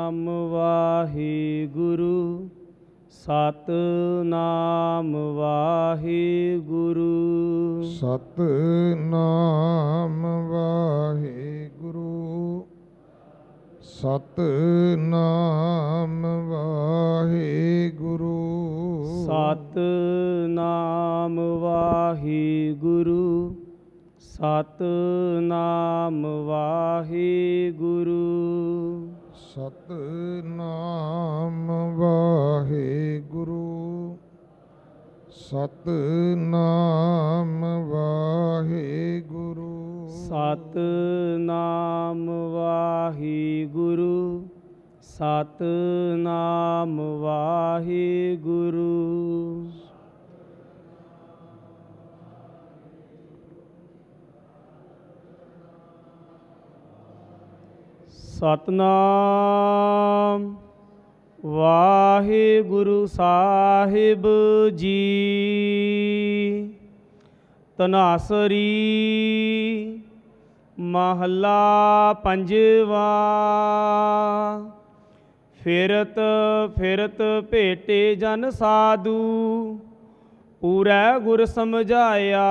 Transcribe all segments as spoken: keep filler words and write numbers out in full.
ਸਤਿਨਾਮ ਵਾਹਿਗੁਰੂ ਸਤਿਨਾਮ ਵਾਹਿਗੁਰੂ ਸਤਿਨਾਮ ਵਾਹਿਗੁਰੂ ਸਤਿਨਾਮ ਵਾਹਿਗੁਰੂ ਸਤਿਨਾਮ ਵਾਹਿਗੁਰੂ ਸਤਿਨਾਮ ਵਾਹਿਗੁਰੂ ਸਤਿਨਾਮ ਵਾਹਿਗੁਰੂ ਸਤਿਨਾਮ ਵਾਹਿਗੁਰੂ ਸਤਿਨਾਮ ਵਾਹਿਗੁਰੂ ਸਤਿਨਾਮ ਵਾਹਿਗੁਰੂ ਸਤਿਨਾਮ ਵਾਹਿਗੁਰੂ ਸਾਹਿਬ ਜੀ। ਧਨਾਸਰੀ ਮਹੱਲਾ ਪੰਜਵਾ। ਫਿਰਤ ਫਿਰਤ ਭੇਟੇ ਜਨ ਸਾਧੂ, ਪੂਰੈ ਗੁਰ ਸਮਝਾਇਆ।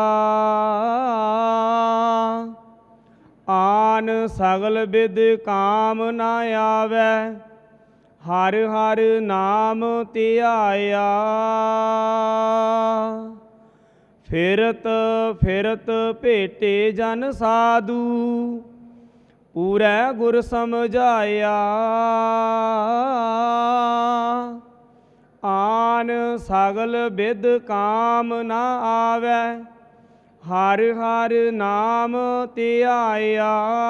ਆਨ ਸਗਲ ਬਿਦ ਕਾਮ ਨਾ ਆਵੈ, ਹਰ ਹਰ ਨਾਮ ਧਿਆਇਆ। ਫਿਰਤ ਫਿਰਤ ਭੇਟੇ ਜਨ ਸਾਧੂ, ਪੂਰੈ ਗੁਰ ਸਮਝਾਇਆ। ਆਨ ਸਗਲ ਬਿਦ ਕਾਮ ਨਾ ਆਵੈ, ਹਰ ਹਰ ਨਾਮ ਧਿਆਇਆ।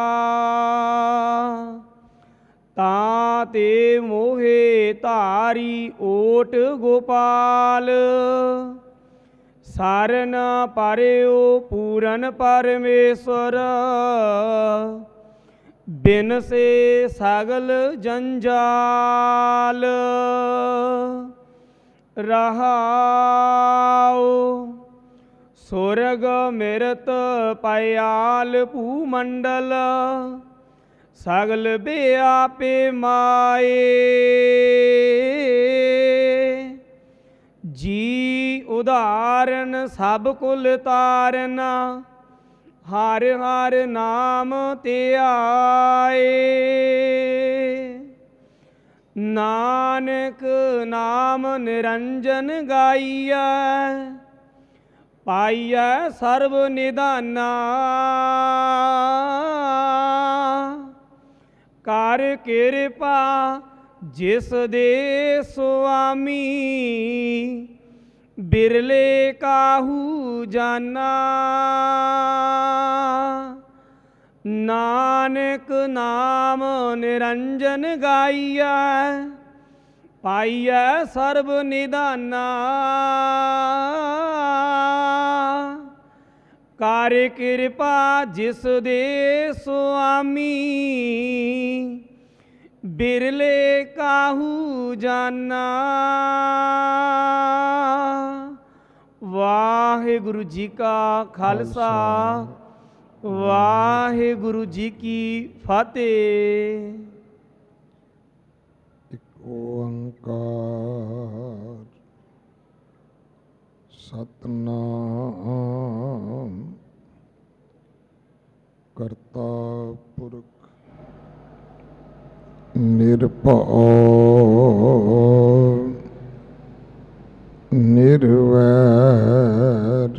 ਤਾਂ ਤੇ ਮੋਹੇ ਧਾਰੀ ਓਟ ਗੋਪਾਲ, ਸਰਨ ਪਰਿਓ ਪੂਰਨ ਪਰਮੇਸ਼ਵਰ। ਬਿਨ ਸੇ ਸਗਲ ਜੰਜਾਲ, ਰਹਾਉ ਸੁਰਗ ਮਿਰਤ ਪਇਆਲ ਭੂਮੰਡਲ, ਸਗਲ ਬਿਆਪੇ ਮਾਏ। ਜੀ ਉਦਾਹਰਨ ਸਭ ਕੁਲ ਤਾਰਨ, ਹਰ ਹਰ ਨਾਮ ਧਿਆਏ। ਨਾਨਕ ਨਾਮ ਨਿਰੰਜਨ ਗਾਈਐ, ਪਾਈਐ ਸਰਬ ਨਿਧਾਨਾ। ਕਰ ਕਿਰਪਾ ਜਿਸ ਦੇ ਸੁਆਮੀ, ਬਿਰਲੇ ਕਾਹੂ ਜਾਨਾ। ਨਾਨਕ ਨਾਮ ਨਿਰੰਜਨ ਗਾਈਐ, ਪਾਈਐ ਸਰਬ ਨਿਧਾਨਾ। ਕਰ ਕਿਰਪਾ ਜਿਸ ਦੇ ਸੁਆਮੀ, ਬਿਰਲੇ ਕਾਹੂ ਜਾਨਾ। ਵਾਹਿਗੁਰੂ ਜੀ ਕਾ ਖਾਲਸਾ, ਵਾਹਿਗੁਰੂ ਜੀ ਕੀ ਫਤਿਹ। ਇੱਕ ਓੰਕਾਰ ਸਤਿਨਾਮ ਕਰਤਾ ਪੁਰਖ ਨਿਰਭਉ ਨਿਰਵੈਰ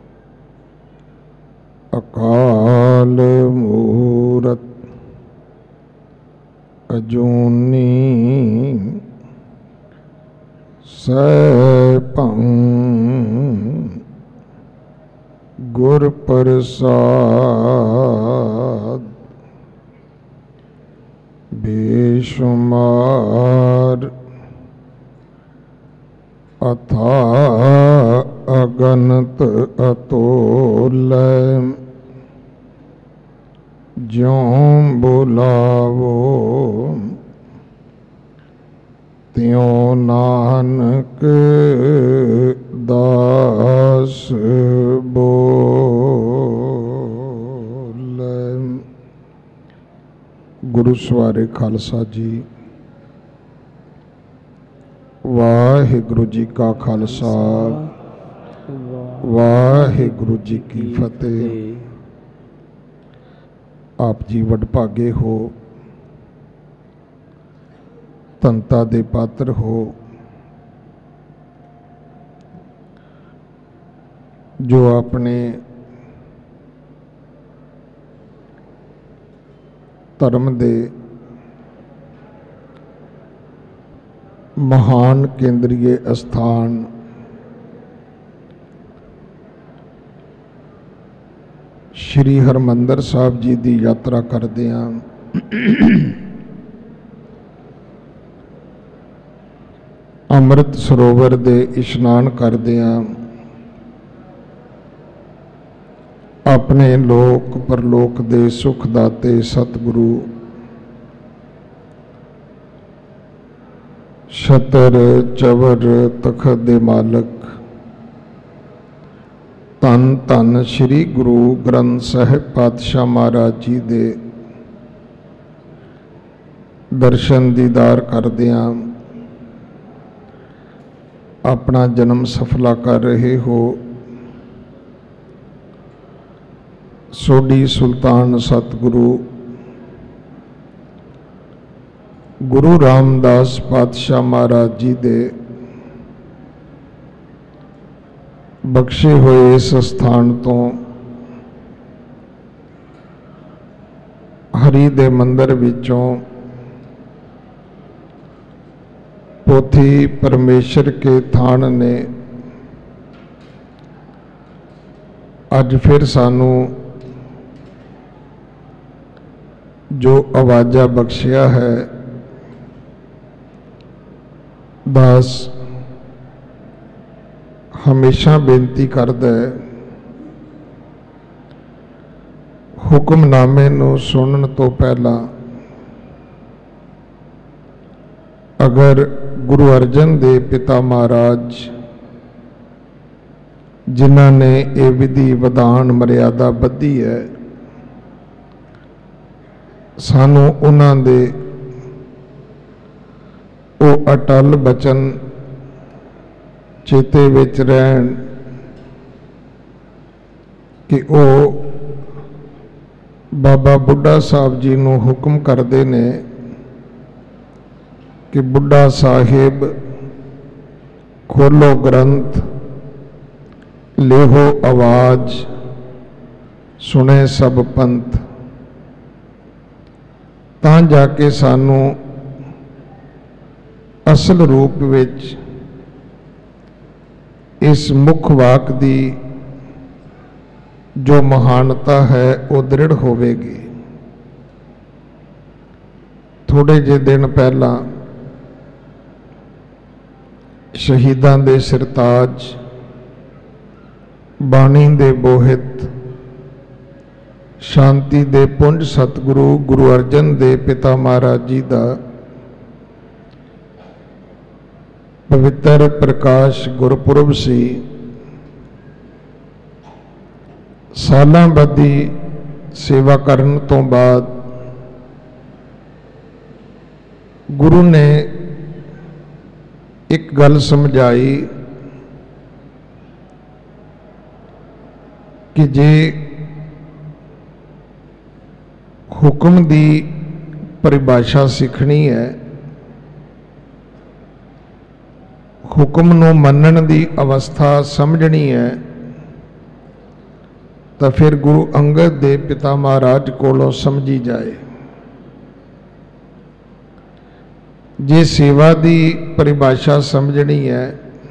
ਅਕਾਲ ਮੂਰਤ ਅਜੂਨੀ ਸੈਭੰ ਗੁਰ ਪ੍ਰਸਾਦ ਬੇਸ਼ੁਮਾਰ ਅਥਾ ਅਗਨਤ ਅਤੋਲੈ ਜਿਉ ਬੁਲਾਵੋ ਤਿਉ ਨਾਨਕ ਦਾਸ ਬੋਲੇ। ਗੁਰੂ गुरु सवारे खालसा जी। वाहिगुरु जी का खालसा वाहिगुरु जी की फतेह। आप जी वडभागे हो, धनता दे पात्र हो, जो अपने धर्म दे महान केंद्रीय स्थान श्री हरमंदर साहब जी की यात्रा करते हैं। अमृत सरोवर दे इशनान करते हैं। अपने लोक परलोक दे सुख दाते सतगुरु छतर चवर तखत दे मालक धन धन श्री गुरु ग्रंथ साहिब पातशाह महाराज जी दे दर्शन दीदार करदियां अपना जन्म सफला कर रहे हो। सोडी सुल्तान सतगुरु गुरु रामदास पातशाह महाराज जी दे बख्शे हुए इस स्थान तो हरि दे मंदिर विचों पोथी परमेश्वर के थान ने अज फिर सानू जो आवाजा बख्शिया है। दास हमेशा बेनती करदा है, हुक्मनामे नूं सुनन तो पहला अगर गुरु अर्जन देव पिता महाराज जिन्हां ने ये विधि विधान मर्यादा बधी है, सानू उन्हां दे ओ अटल बचन चेते विच रहन कि ओ बाबा बुढ़ा साहब जी नूं हुक्म करदे ने कि बुढ़ा साहिब खोलो ग्रंथ, लेहो आवाज, सुने सब पंथ, तां जाके सानू असल रूप विच इस मुख वाक दी जो महानता है वो दृढ़ होवेगी। थोड़े जे दिन पहला शहीदां दे सिरताज बाणी दे बोहित शांति दे पुंज सतगुरु गुरु अर्जन देव पिता महाराज जी का पवित्र प्रकाश गुरपुरब सी। सालां बदी सेवा करन तो बाद गुरु ने एक गल समझाई कि जे हुक्म दी परिभाषा सीखनी है, हुक्म नूं मनण दी अवस्था समझनी है, तो फिर गुरु अंगद देव पिता महाराज कोलों समझी जाए। जे सेवा दी परिभाषा समझनी है,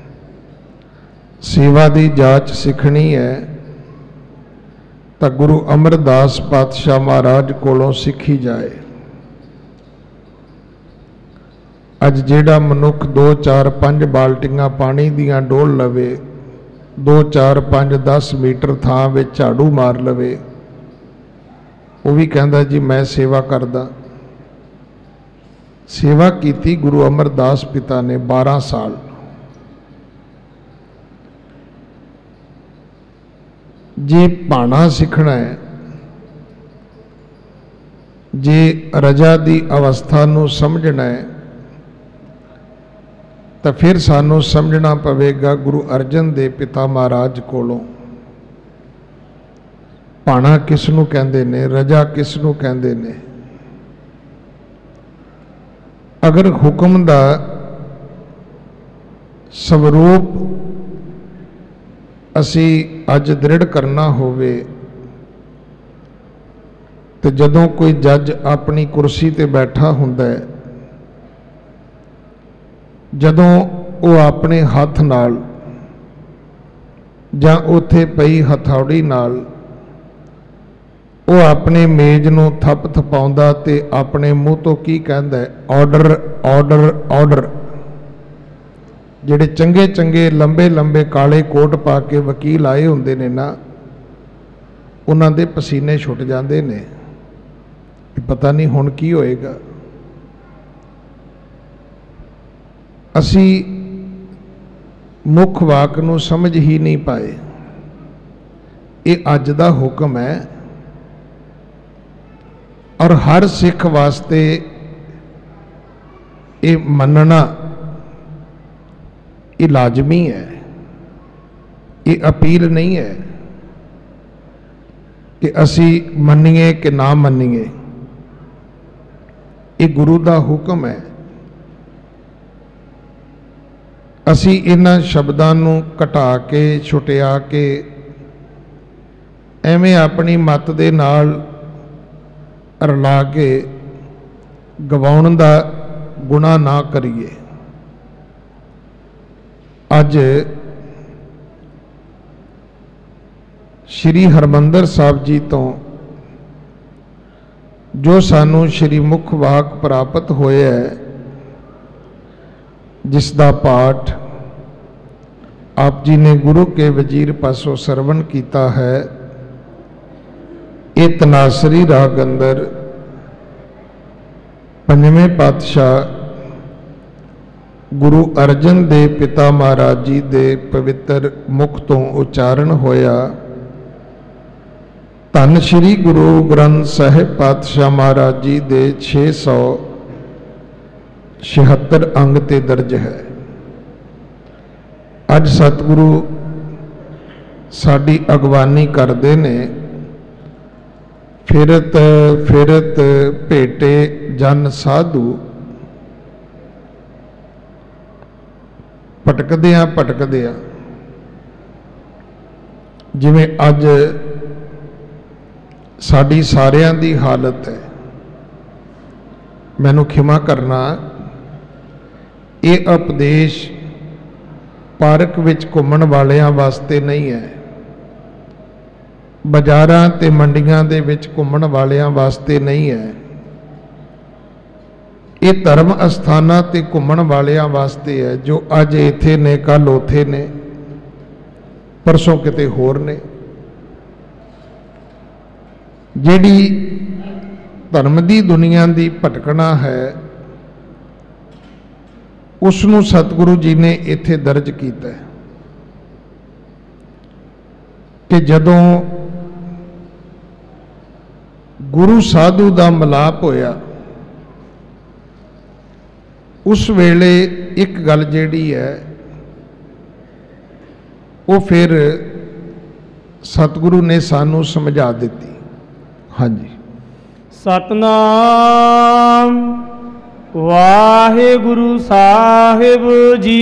सेवा दी जाच सीखनी है, तो गुरु अमरदास पातशाह महाराज कोलों सीखी जाए। अज जेड़ा मनुख दो चार पांच बाल्टियां पानी दियां डोल लवे, दो चार पांच दस मीटर थां विच झाड़ू मार लवे, वो भी कहता जी मैं सेवा करदा। सेवा कीती गुरु अमरदास पिता ने बारह साल। जे भाना सीखना है जे रजा की अवस्था नूं समझना है तो फिर सानू समझना पवेगा गुरु अर्जन देव पिता महाराज कोलों पाणा किसनू कहंदे ने, रजा किसनू कहंदे ने। अगर हुक्म दा स्वरूप असी अज दृढ़ करना होवे तो जदों कोई जज अपनी कुर्सी ते बैठा हुंदा है, जदों वो अपने हथ नाल जां उत्थे पई हथौड़ी नाल वो अपने मेज नूं थप थपाउंदा ते अपने मूँह तो की कहंदा है, ऑर्डर ऑर्डर ऑर्डर। जिहड़े चंगे चंगे लंबे लंबे काले कोट पा के वकील आए हुंदे ने ना, उन्हां दे पसीने छुट जांदे ने, पता नहीं हुण की होएगा। असी मुख वाक नूं समझ ही नहीं पाए। ये अज दा हुक्म है और हर सिख वास्ते ये मनना ये लाजमी है, ये अपील नहीं है कि असी मन्नीए कि ना मन्नीए। ये गुरु दा हुक्म है। असी इन्हां शब्दां नूं घटा के छुटिया के एवें अपनी मत दे नाल रला के गवाउण दा गुनाह ना करिए। अज श्री हरमंदर साहब जी तो जो सानू श्री मुख वाक प्राप्त होया है, जिसका पाठ आप जी ने गुरु के वजीर पासों सरवण किया है, ये तनासरी राग अंदर पंजवें पातशाह गुरु अर्जन देव पिता महाराज जी दे पवित्र मुख तो उच्चारण होया। धन श्री गुरु ग्रंथ साहिब पातशाह महाराज जी दे छे सौ छिहत्तर अंग ते दर्ज है। अज सतगुरु साडी अगवानी करते ने, फिरत फिरत भेटे जन साधु, भटकदियां भटकदियां जिवें अज साडी सारियां दी हालत है। मैनू खिमा करना, ये उपदेश पार्क विच घूमण वालियां वास्ते नहीं है, बाजारां ते मंडियां दे विच घूमण वालियां वास्ते नहीं है। ये धर्म अस्थानां ते घूमण वालियां वास्ते है, जो अज इत्थे ने कल उथे ने परसों किते होर ने। जिहड़ी धर्म दी दुनिया दी भटकना है, उसनूं सतगुरु जी ने इत्थे दर्ज कीता है कि जदों गुरु साधु दा मिलाप होया, उस वेले एक गल जिहड़ी है वो फिर सतगुरु ने सानू समझा दिती। हाँ जी। सतनाम वाहिगुरु साहिब जी।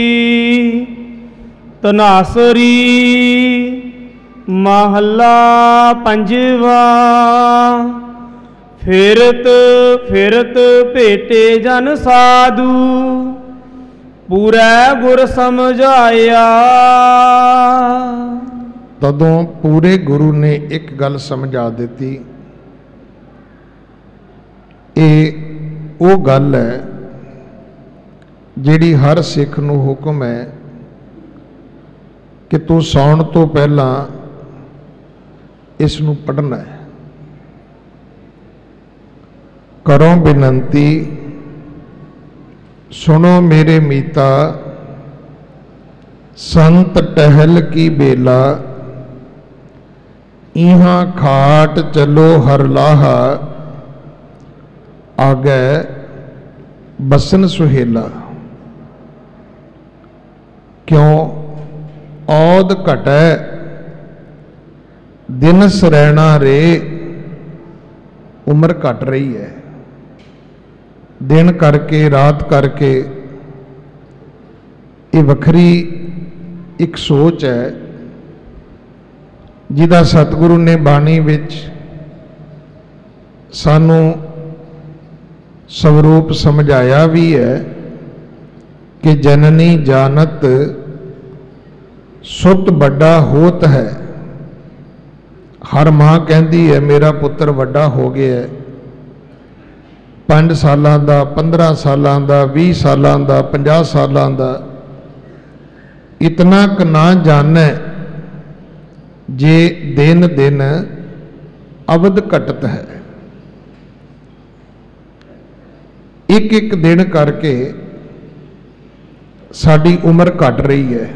तनासरी महला पंजवा। फिरत फिरत भेटे जन साधु, पूरा गुर समझाया। तदों पूरे गुरु ने एक गल समझा दी। ये वो गल है जिहड़ी हर सिख नूं हुक्म है कि तू सौण तो पहला इस नूं पढ़ना है। करो बिनती सुनो मेरे मीता, संत टहल की बेला, इहाँ खाट चलो हर लाहा, आगे बसन सुहेला। क्यों? औद घटै दिन सरैना रे, उम्र घट रही है। दिन करके रात करके ये वखरी एक सोच है जिदा सतगुरु ने बाणी विच सानू स्वरूप समझाया भी है कि जननी जानत सुत बड़ा होत है। हर मां कहती है मेरा पुत्र वड्डा हो गया है, पांच सालां दा, पंद्रह सालां दा, बीस सालां दा, पचास सालां दा। इतना क ना जाने जे दिन दिन अवध घटत है। एक एक दिन करके साड़ी उम्र घट रही है।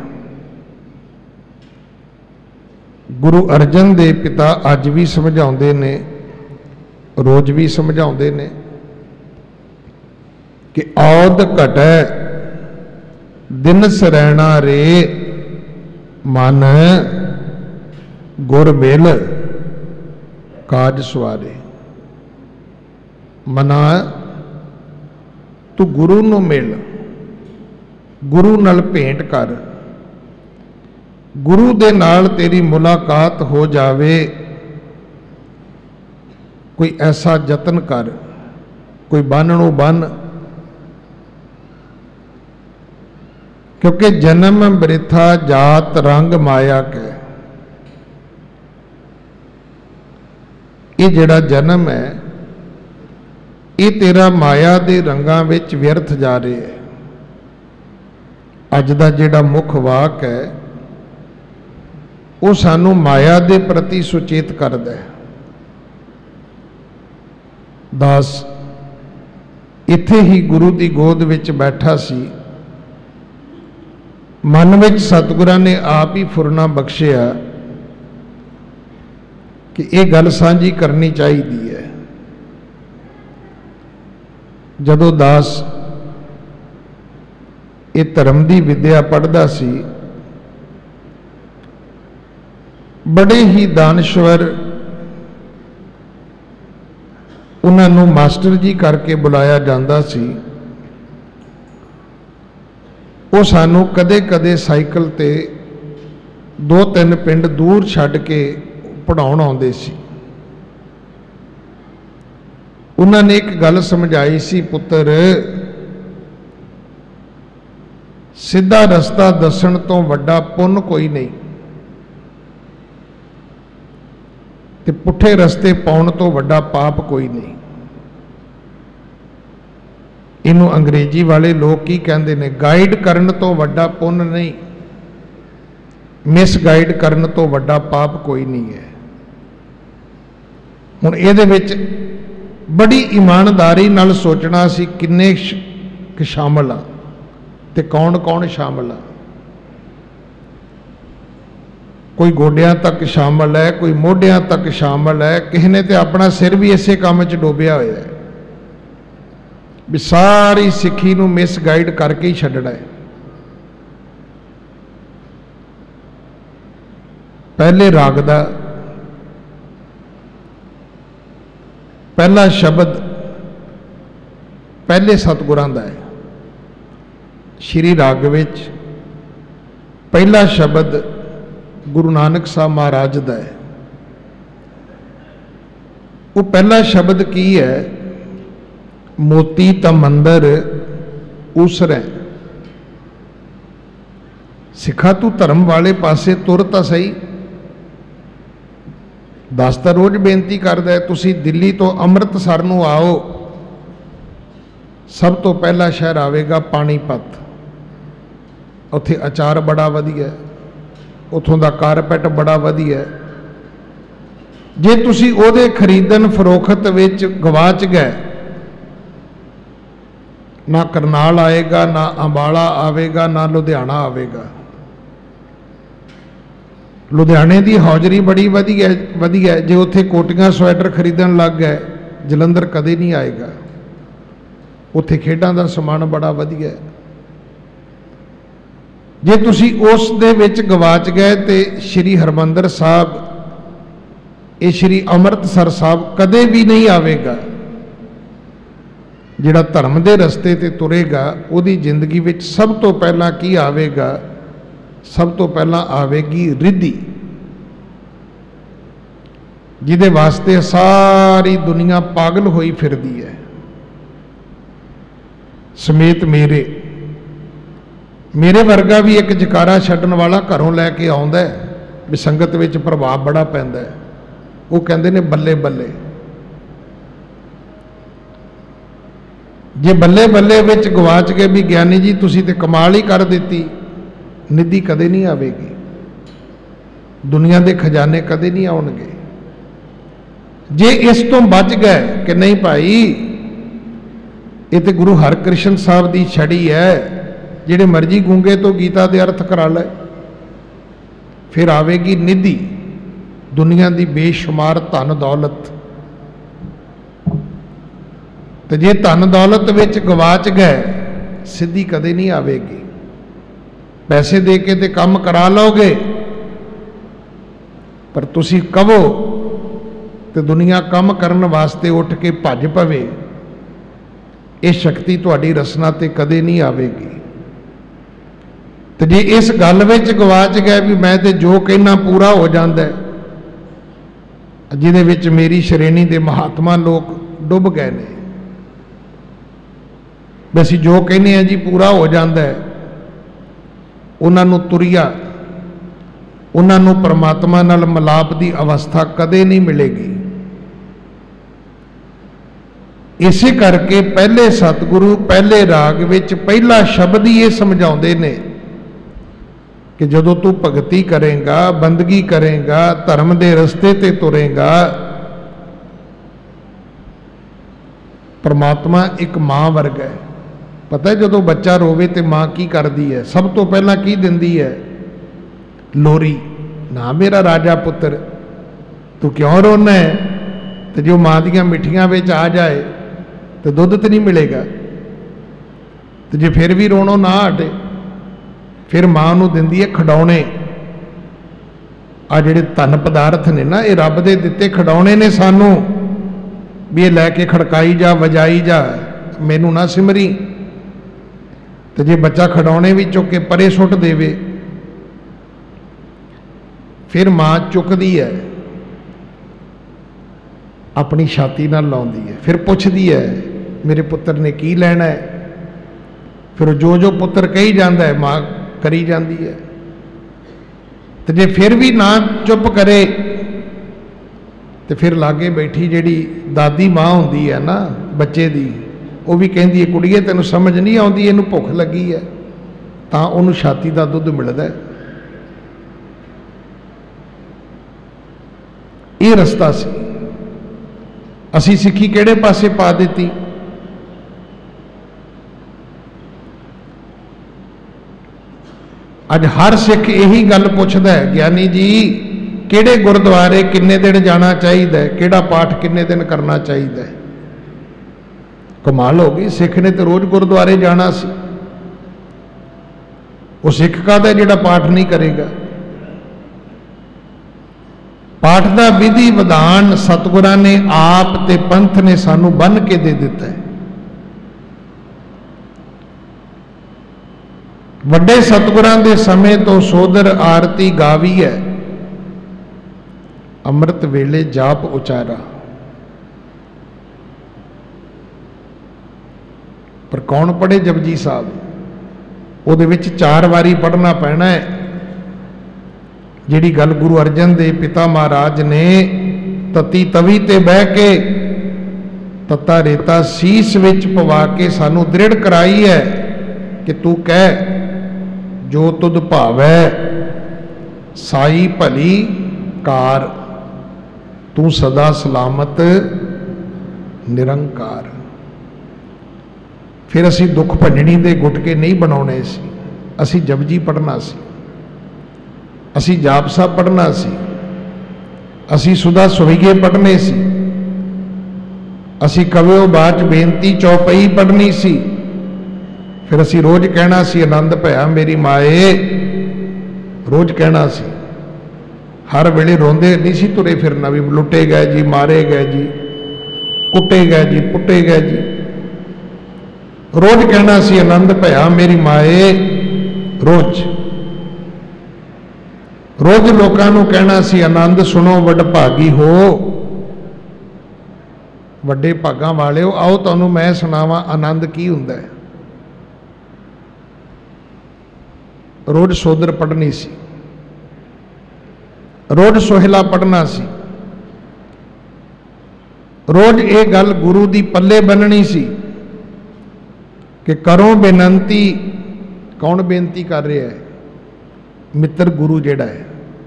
गुरु अर्जन दे पिता अज भी समझाते ने, रोज भी समझाते ने कि औद घटै दिन सरैना रे, मन गुर मिल काज सवारे। मना तू गुरु नूं मिल, गुरु नाल भेंट कर, गुरु दे नाल तेरी मुलाकात हो जावे। कोई ऐसा जतन कर, कोई बन्नू बन, क्योंकि जन्म बृथा जात रंग माया के। ये जिहड़ा जन्म है ये तेरा माया दे रंगां विच व्यर्थ जा रहे है। अज दा जिहड़ा मुख वाक है वो सानू माया दे प्रति सुचेत करदा है। दास इत्थे ही गुरु दी गोद विच बैठा सी, मन में सतगुरां ने आप ही फुरना बख्शिया कि ये गल साझी करनी चाहिए है। जदों दास ये धर्म की विद्या पढ़दा सी, बड़े ही दानश्वर उन्होंने मास्टर जी करके बुलाया जाता सी। वो सानू कदे कदे साइकिल ते दो तीन पिंड दूर छड्ड के पढ़ाउण आउंदे सी। उन्होंने एक गल समझाई सी, पुत्र सीधा रस्ता दसण तो वड्डा पुण्य कोई नहीं, ते पुठे रस्ते पाउण तो वड्डा पाप कोई नहीं। इनू अंग्रेजी वाले लोग की कहते हैं, गाइड करन तो वड्डा पुण्य नहीं, मिस गाइड करन तो वड्डा पाप कोई नहीं है। हुण इहदे विच बड़ी ईमानदारी नाल सोचना सी किन्ने क शामिल आ ते कौन कौन शामिल आ। कोई गोडियां तक शामिल है, कोई मोढियां तक शामिल है, किसी ने तो अपना सिर भी इसे काम च डोबिया होया है भी सारी सिक्खी नूं मिस गाइड करके ही छड्डना है। पहले राग दा पहला शब्द पहले सतगुरां दा है। श्री राग विच पहला शब्द गुरु नानक साहब महाराज दा है। वो पहला शब्द की है, मोती तमंदर उसरै। सिखा तू धर्म वाले पासे तुर तां सही। दस तां रोज बेनती करदा है, तुसी दिल्ली तो अमृतसर नूं आओ, सब तो पहला शहर आवेगा पानीपत। उत्थे अचार बड़ा वधिया, उत्थों दा कारपेट बड़ा वधिया। जे तुसी ओहदे खरीदन फरोखत विच गवाच गए, ना करनाल आएगा, ना अंबाला आवेगा, ना लुधियाना आवेगा। लुधियाने की हौजरी बड़ी वधिया वधिया, जे उत्थे कोटियां स्वेटर खरीदन लग गए, जलंधर कदे नहीं आएगा। उत्थे खेडां दा समान बड़ा वधिया है। जे तुसी उस दे विच गवाच गए तो श्री हरमंदर साहब, ये श्री अमृतसर साहब कदे भी नहीं आवेगा। जिहड़ा धर्म दे रस्ते ते तुरेगा उहदी जिंदगी विच सब तो पहला की आवेगा? सब तो पहला आवेगी रिद्धि, जिहदे वास्ते सारी दुनिया पागल होई फिरदी है, समेत मेरे मेरे वर्गा भी एक जकारा छड्डण वाला घरों लैके आउंदा है भी संगत विच प्रभाव बड़ा पैंदा है। वो कहंदे ने बल्ले बल्ले, जे बल्ले बल्ले विच गवाच गए भी ज्ञानी जी तुसी ते कमाल ही कर दित्ती, निधि कदे नहीं आवेगी, दुनिया के खजाने कदे नहीं आउणगे। जे इस तो बच गए कि नहीं भाई ये तो गुरु हरकृष्ण साहब की छड़ी है, जिहड़े मर्जी गूंगे तो गीता दे अर्थ करा ले, फिर आवेगी निधि, दुनिया की बेशुमार धन दौलत। तो जे धन दौलत विच गवाच गए सिद्धि कदे नहीं आवेगी। पैसे दे के ते काम करा लोगे, पर तुसी कहो तो दुनिया काम करन वास्ते उठ के भज पवे, ये शक्ति तुहाडी रसना ते कदे नहीं आवेगी। तो जे इस गल विच गवाच गए भी मैं ते जो कहना पूरा हो जाता है, जिहदे विच मेरी श्रेणी के महात्मा लोग डुब गए ने, वैसे जो कहने हैं जी पूरा हो जाता है, उन्होंने तुरिया उन्होंने परमात्मा नाल मिलाप की अवस्था कदे नहीं मिलेगी। इसे करके पहले सतगुरु पहले राग विच पहला शब्द ही ये समझाते ने कि जदों तू भगती करेगा, बंदगी करेगा, धर्म के रस्ते ते तुरेगा, परमात्मा एक मां वर्ग है। पता है जदों बच्चा रोवे तो मां की करती है? सब तो पहला की दिंदी है? लोरी। ना मेरा राजा पुत्र तू क्यों रोना है? तो जो मां दियां मिठियां विच आ जाए तो दुध तो नहीं मिलेगा। तो जे फिर भी रोणों ना हटे, फिर मां नूं दिंदी है खिडौणे। आ जिहड़े धन पदार्थ ने ना, ये रब दे दिते खिडौणे ने सानू, भी ये लैके खड़काई जा, वजाई जा, मैनू ना सिमरी। तो जे बच्चा खिडौणे भी चुक के परे सुट देवे, फिर मां चुकदी है, अपनी छाती नाल लाउंदी है, फिर पुछदी है मेरे पुत्र ने की लेना है। फिर जो जो पुत्र कही जाता है मां करी जाती है। तो जे फिर भी ना चुप करे तो फिर लागे बैठी जिहड़ी दादी मां होंदी है ना बच्चे दी, वो भी कहती है कुड़िए तेनू समझ नहीं आती, इनू भुख लगी है, तो उन्होंने छाती का दुध मिलता है। ये रस्ता सी। असी सिक्खी किहड़े पासे पा दी? अज हर सिख यही गल पुछदा है, ज्ञानी जी किहड़े गुरुद्वारे किन्ने दिन जाना चाहिए, किहड़ा पाठ किन्ने दिन करना चाहिए? कमाल हो गई, सिख ने तो रोज गुरुद्वारे जाना सी। वो सिख काहदा जिहड़ा पाठ नहीं करेगा? पाठ का विधि विधान सतगुरां ने आप ते पंथ ने सानू बन के दे दिता है। वड्डे सतगुरां दे समय तो सोदर आरती गावी है, अमृत वेले जाप उचारा। पर कौन पढ़े जपजी साहब? उहदे विच चार वारी पढ़ना पैना है। जिहड़ी गल गुरु अर्जन देव पिता महाराज ने तती तवी ते बह के तत्ता रेता सीस विच पवा के सानू दृढ़ कराई है कि तू कह जो तुद भावै साई भली कार, तू सदा सलामत निरंकार। फिर असी दुख भंजनी दे गुटके नहीं बनाने सी, असी जपजी पढ़ना सी, असी जाप साहब पढ़ना सी, असी सुधा सुहईये पढ़ने सी। असी कविओ बाच बेनती चौपई पढ़नी सी, फिर असी रोज कहना सी आनंद भया मेरी माए, रोज कहना सी। हर वेले रोंदे नहीं सी तुरे फिरना भी लुटे गए जी, मारे गए जी, कुटे गए जी, पुटे गए जी। रोज कहना सी आनंद भया मेरी माए, रोज रोज लोगों को कहना सी आनंद सुनो वड भागी हो, वड्डे भागां वाले हो, आओ तुहानूं मैं सुनावा आनंद की हुंदा है। रोज सोदर पढ़नी सी, रोज सोहला पढ़ना सी, रोज ये गल गुरु दी पल्ले बननी सी कि करो बेनती। कौन बेनती कर रहा है? मित्र गुरु जेड़ा है।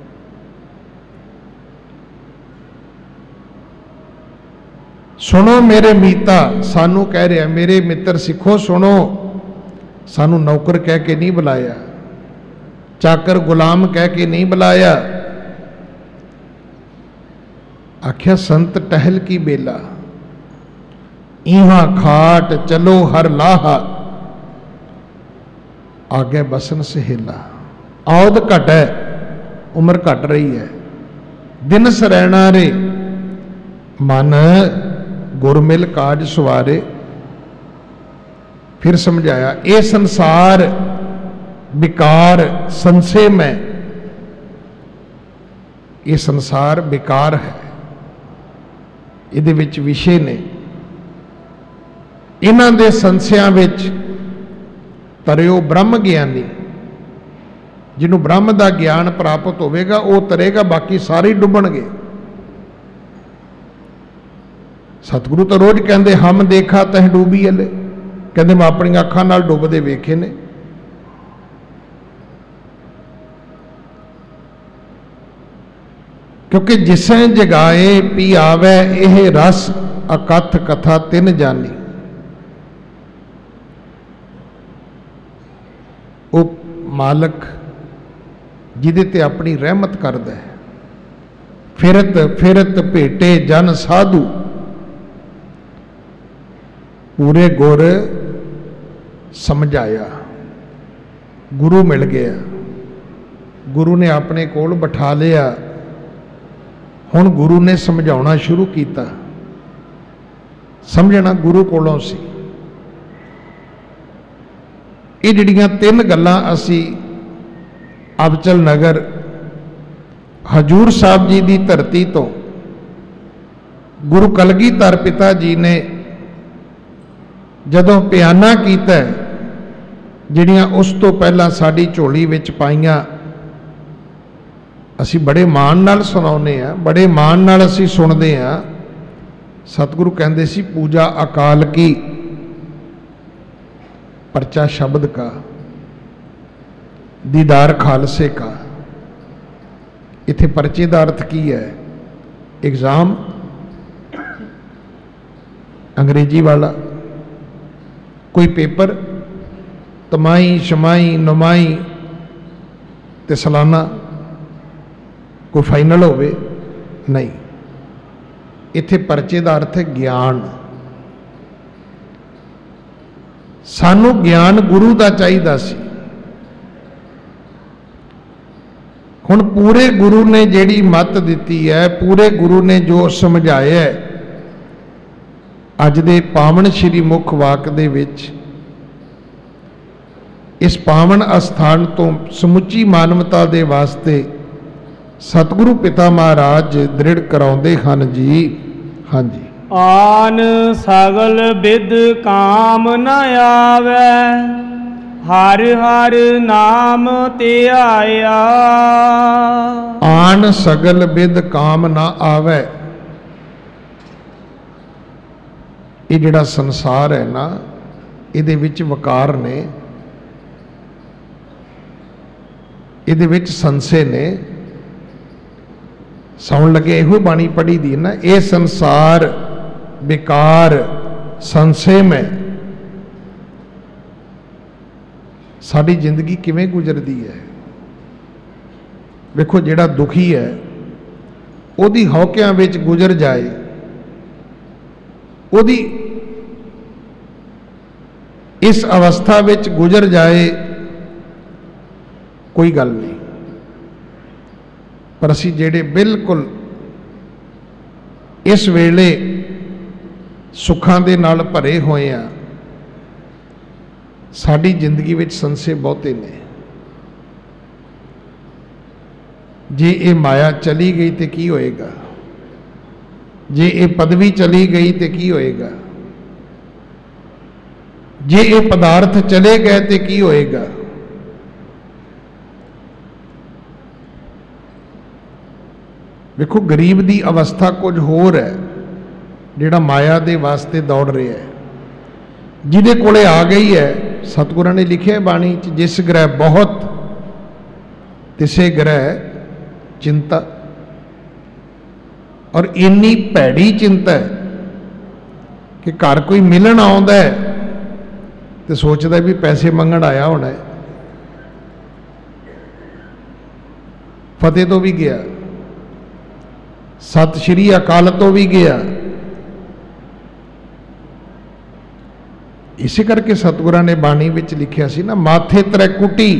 सुनो मेरे मीता, सानू कह रहा मेरे मित्र सिखो सुनो, सानू नौकर कह के नहीं बुलाया, चाकर गुलाम कह के नहीं बुलाया। आख्या संत टहल की बेला, इहा खाट चलो हर लाहा, आगे बसन सहेला। औद घट है, उम्र घट रही है, दिन सरैना रे, मन गुरमिल काज सवारे। फिर समझाया ये संसार बेकार संशय में, ये संसार बेकार है, इहदे विच विषय ने, इन्हां दे संशयां विच तरियो ब्रह्म ज्ञानी। जिन्हों ब्रह्म का ज्ञान प्राप्त होगा वह तरेगा, बाकी सारे डुबणगे। सतगुरु तो रोज कहते हम देखा तह डूबी हले, कहते मैं अपनी अखां नाल डुबदे वेखे ने। क्योंकि जिसे जगाए पी आवे यह रस अकथ कथा तिन जानी। वो मालक जिदे ते अपनी रहमत करदा है। फिरत फिरत भेटे जन साधु, पूरे गुर समझाया, गुरु मिल गया, गुरु ने अपने कोल बिठा लिया। हुण गुरु ने समझाउणा शुरू किया। समझना गुरु कोलों सी। ये जिहड़ियां तीन गल्लां असी अबचल नगर हजूर साहब जी की धरती तो गुरु कलगीधर पिता जी ने जदों बयाना कीता, जिहड़ियां उस तो पहला साडी झोली विच पाईयां, असी बड़े मान नाल सुणाउने आ, बड़े मान नाल असी सुणदे आ। सतगुरु कहंदे सी पूजा अकाल की, परचा शब्द का, दीदार खालसे का। इत्थे परचे का अर्थ की है? एग्जाम अंग्रेजी वाला, कोई पेपर तमाही शमाही नुमाही ते सालाना, कोई फाइनल होवे नहीं। इत्थे परचे का अर्थ है ज्ञान। सानू ज्ञान गुरु का चाहिदा सी। हुण पूरे गुरु ने जिहड़ी मत दिती है, पूरे गुरु ने जो समझाया है, अज दे पावन श्री मुख वाक दे विच, इस पावन अस्थान तो समुची मानवता दे वास्ते सतगुरु पिता महाराज दृढ़ कराउंदे हन जी। हाँ जी। आन सगल बिद काम न आवे, हर हर नाम ते आया। आन सगल बिद काम न आवे। ये जिहड़ा संसार है ना, इहदे विच वकार ने, इहदे विच संशय ने। सौण लगे इहो बाणी पढ़ी दी ना, ये संसार बेकार संशय में। साड़ी जिंदगी किवें गुजरदी है। देखो जिहड़ा दुखी है, उहदी हौकियां विच गुजर जाए, ਉਹਦੀ इस अवस्था विच गुजर जाए कोई गल नहीं, पर असी जेड़े बिल्कुल इस वेले सुखां दे नाल भरे होए आ, साडी जिंदगी विच संशय बहुते ने। जे ये माया चली गई तो की होएगा, जे ये पदवी चली गई तो की होएगा, जे ये पदार्थ चले गए तो की होएगा। देखो गरीब की अवस्था कुछ होर है, जिहड़ा माया दे वास्ते दौड़ रहा है, जिहदे कोले आ गई है। सतगुरां ने लिखिया बाणी च, जिस ग्रह बहुत तिसे ग्रह चिंता, और इन्नी भैड़ी चिंता है कि घर कोई मिलन आउंदा है तो सोचता भी पैसे मंगण आया होना है। फतेह तो भी गया, सत श्री अकाल तो भी गया। इसे करके सतगुरां ने बाणी विच लिखिया सी ना, माथे त्रैकुटी।